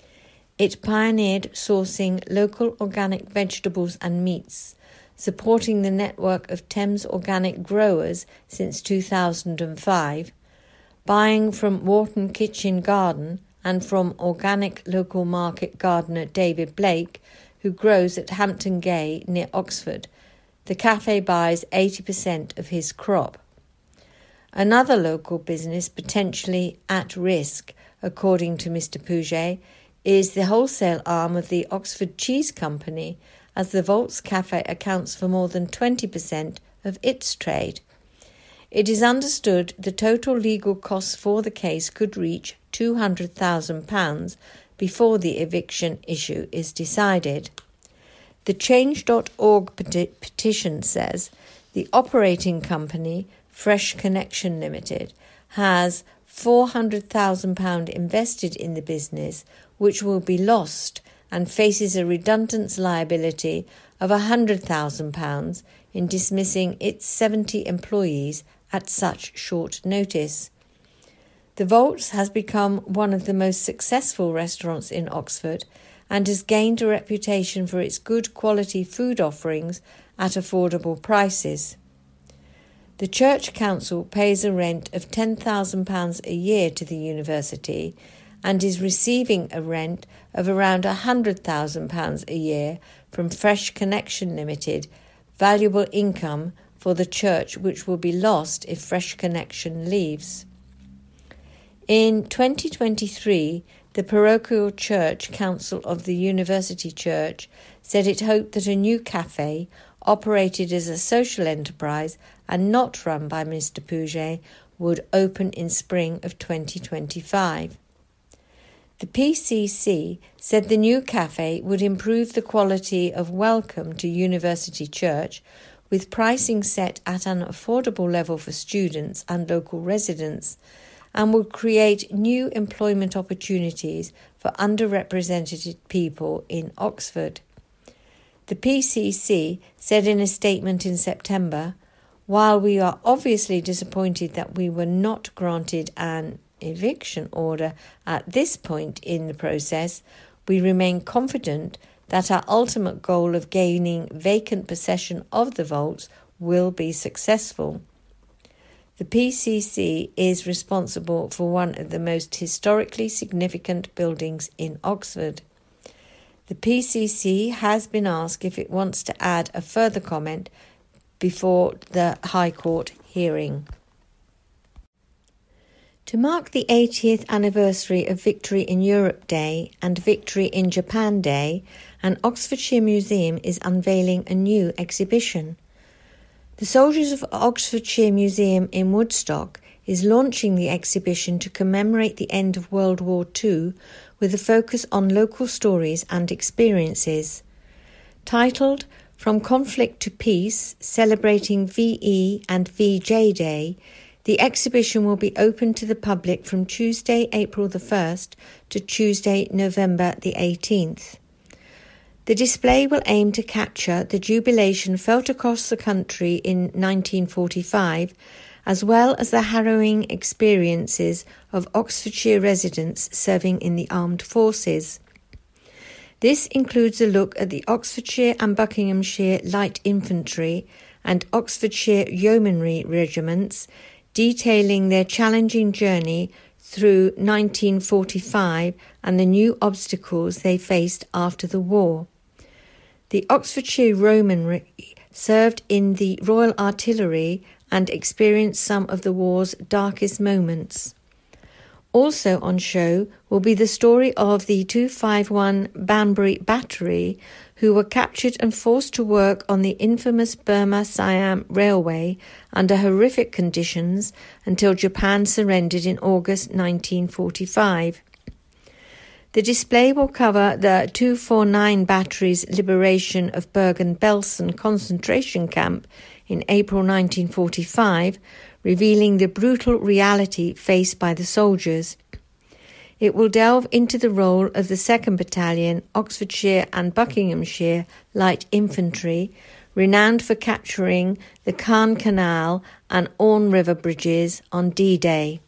It pioneered sourcing local organic vegetables and meats, supporting the network of Thames organic growers since two thousand five, buying from Wharton Kitchen Garden and from organic local market gardener David Blake, who grows at Hampton Gay near Oxford. The cafe buys eighty percent of his crop. Another local business potentially at risk, according to Mister Pouget, is the wholesale arm of the Oxford Cheese Company, as the Vaults Cafe accounts for more than twenty percent of its trade. It is understood the total legal costs for the case could reach two hundred thousand pounds before the eviction issue is decided. The change dot org peti- petition says the operating company, Fresh Connection Limited, has four hundred thousand pounds invested in the business, which will be lost, and faces a redundant liability of one hundred thousand pounds in dismissing its seventy employees at such short notice. The Vaults has become one of the most successful restaurants in Oxford and has gained a reputation for its good quality food offerings at affordable prices. The Church Council pays a rent of ten thousand pounds a year to the university and is receiving a rent of around one hundred thousand pounds a year from Fresh Connection Limited, valuable income for the church which will be lost if Fresh Connection leaves. In twenty twenty-three, the Parochial Church Council of the University Church said it hoped that a new cafe, operated as a social enterprise and not run by Mister Pouget, would open in spring of twenty twenty-five. The P C C said the new cafe would improve the quality of welcome to University Church, with pricing set at an affordable level for students and local residents, and would create new employment opportunities for underrepresented people in Oxford. The P C C said in a statement in September, "While we are obviously disappointed that we were not granted an eviction order at this point in the process, we remain confident that our ultimate goal of gaining vacant possession of the vaults will be successful." The P C C is responsible for one of the most historically significant buildings in Oxford. The P C C has been asked if it wants to add a further comment before the High Court hearing. To mark the eightieth anniversary of Victory in Europe Day and Victory in Japan Day, an Oxfordshire museum is unveiling a new exhibition. The Soldiers of Oxfordshire Museum in Woodstock is launching the exhibition to commemorate the end of World War Two with a focus on local stories and experiences. Titled From Conflict to Peace, Celebrating V E and V J Day, the exhibition will be open to the public from Tuesday, April the first to Tuesday, November the eighteenth. The display will aim to capture the jubilation felt across the country in nineteen forty-five, as well as the harrowing experiences of Oxfordshire residents serving in the armed forces. This includes a look at the Oxfordshire and Buckinghamshire Light Infantry and Oxfordshire Yeomanry regiments, detailing their challenging journey through nineteen forty-five and the new obstacles they faced after the war. The Oxfordshire Yeomanry served in the Royal Artillery and experienced some of the war's darkest moments. Also on show will be the story of the two fifty-one Banbury Battery, who were captured and forced to work on the infamous Burma-Siam Railway under horrific conditions until Japan surrendered in August nineteen forty-five. The display will cover the two forty-nine Battery's liberation of Bergen-Belsen concentration camp in April nineteen forty-five, revealing the brutal reality faced by the soldiers. It will delve into the role of the second Battalion, Oxfordshire and Buckinghamshire Light Infantry, renowned for capturing the Caen Canal and Orne River bridges on D-Day.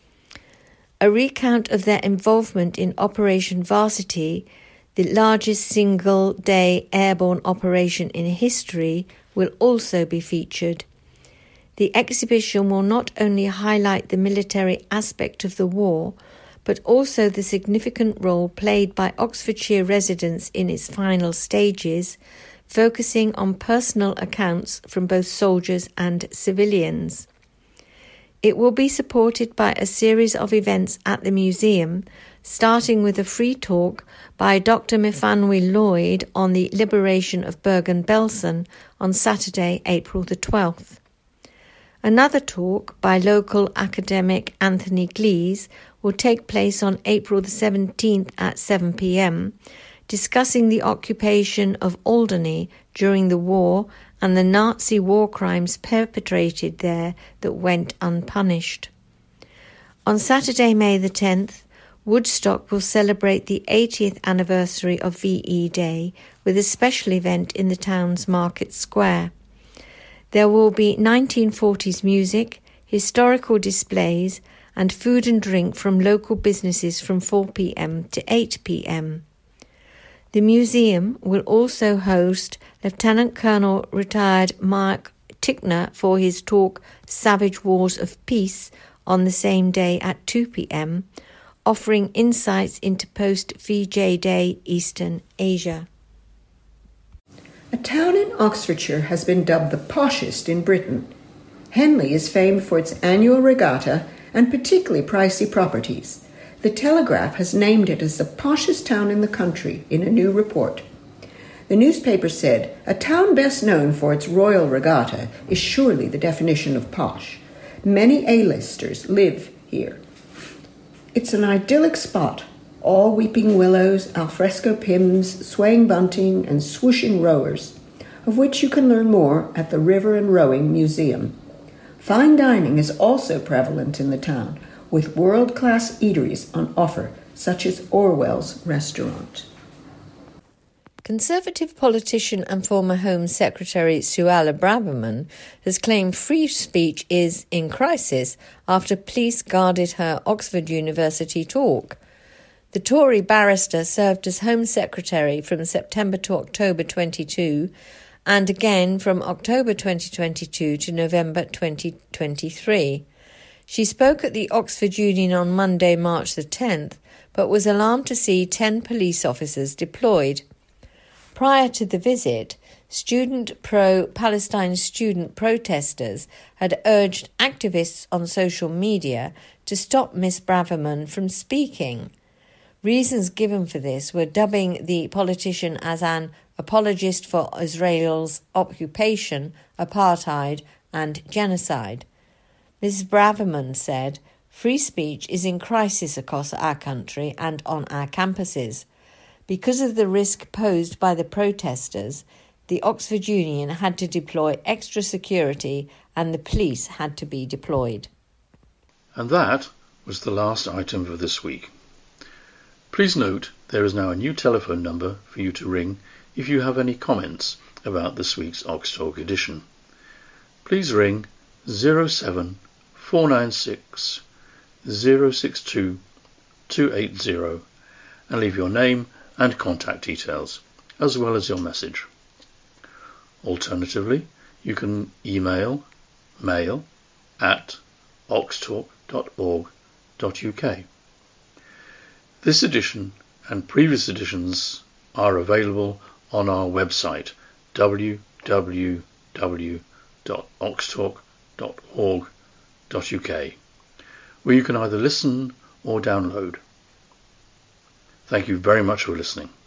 A recount of their involvement in Operation Varsity, the largest single-day airborne operation in history, will also be featured. The exhibition will not only highlight the military aspect of the war, but also the significant role played by Oxfordshire residents in its final stages, focusing on personal accounts from both soldiers and civilians. It will be supported by a series of events at the museum, starting with a free talk by Doctor Myfanwy Lloyd on the liberation of Bergen-Belsen on Saturday, April the twelfth. Another talk by local academic Anthony Glees will take place on April the seventeenth at seven p m, discussing the occupation of Alderney during the war and the Nazi war crimes perpetrated there that went unpunished. On Saturday, May the tenth, Woodstock will celebrate the eightieth anniversary of V E Day with a special event in the town's Market Square. There will be nineteen forties music, historical displays, and food and drink from local businesses from four p m to eight p m. The museum will also host Lieutenant Colonel retired Mark Tickner for his talk Savage Wars of Peace on the same day at two p m, offering insights into post-V J Day Eastern Asia. A town in Oxfordshire has been dubbed the poshest in Britain. Henley is famed for its annual regatta and particularly pricey properties. The Telegraph has named it as the poshest town in the country in a new report. The newspaper said, "A town best known for its Royal Regatta is surely the definition of posh. Many A-listers live here. It's an idyllic spot, all weeping willows, alfresco pims, swaying bunting, and swooshing rowers, of which you can learn more at the River and Rowing Museum. Fine dining is also prevalent in the town, with world-class eateries on offer, such as Orwell's restaurant." Conservative politician and former Home Secretary Suella Braverman has claimed free speech is in crisis after police guarded her Oxford University talk. The Tory barrister served as Home Secretary from September to October twenty-two and again from October twenty twenty-two to November twenty twenty-three. She spoke at the Oxford Union on Monday, March the tenth, but was alarmed to see ten police officers deployed. Prior to the visit, student pro-Palestine student protesters had urged activists on social media to stop Miss Braverman from speaking. Reasons given for this were dubbing the politician as an apologist for Israel's occupation, apartheid, and genocide. Missus Braverman said, "Free speech is in crisis across our country and on our campuses. Because of the risk posed by the protesters, the Oxford Union had to deploy extra security and the police had to be deployed." And that was the last item for this week. Please note there is now a new telephone number for you to ring if you have any comments about this week's Oxtalk edition. Please ring zero seven four nine six zero six two two eight zero and leave your name and contact details, as well as your message. Alternatively, you can email mail at oxtalk dot org dot U K. This edition and previous editions are available on our website w w w dot oxtalk dot org dot U K, where you can either listen or download. Thank you very much for listening.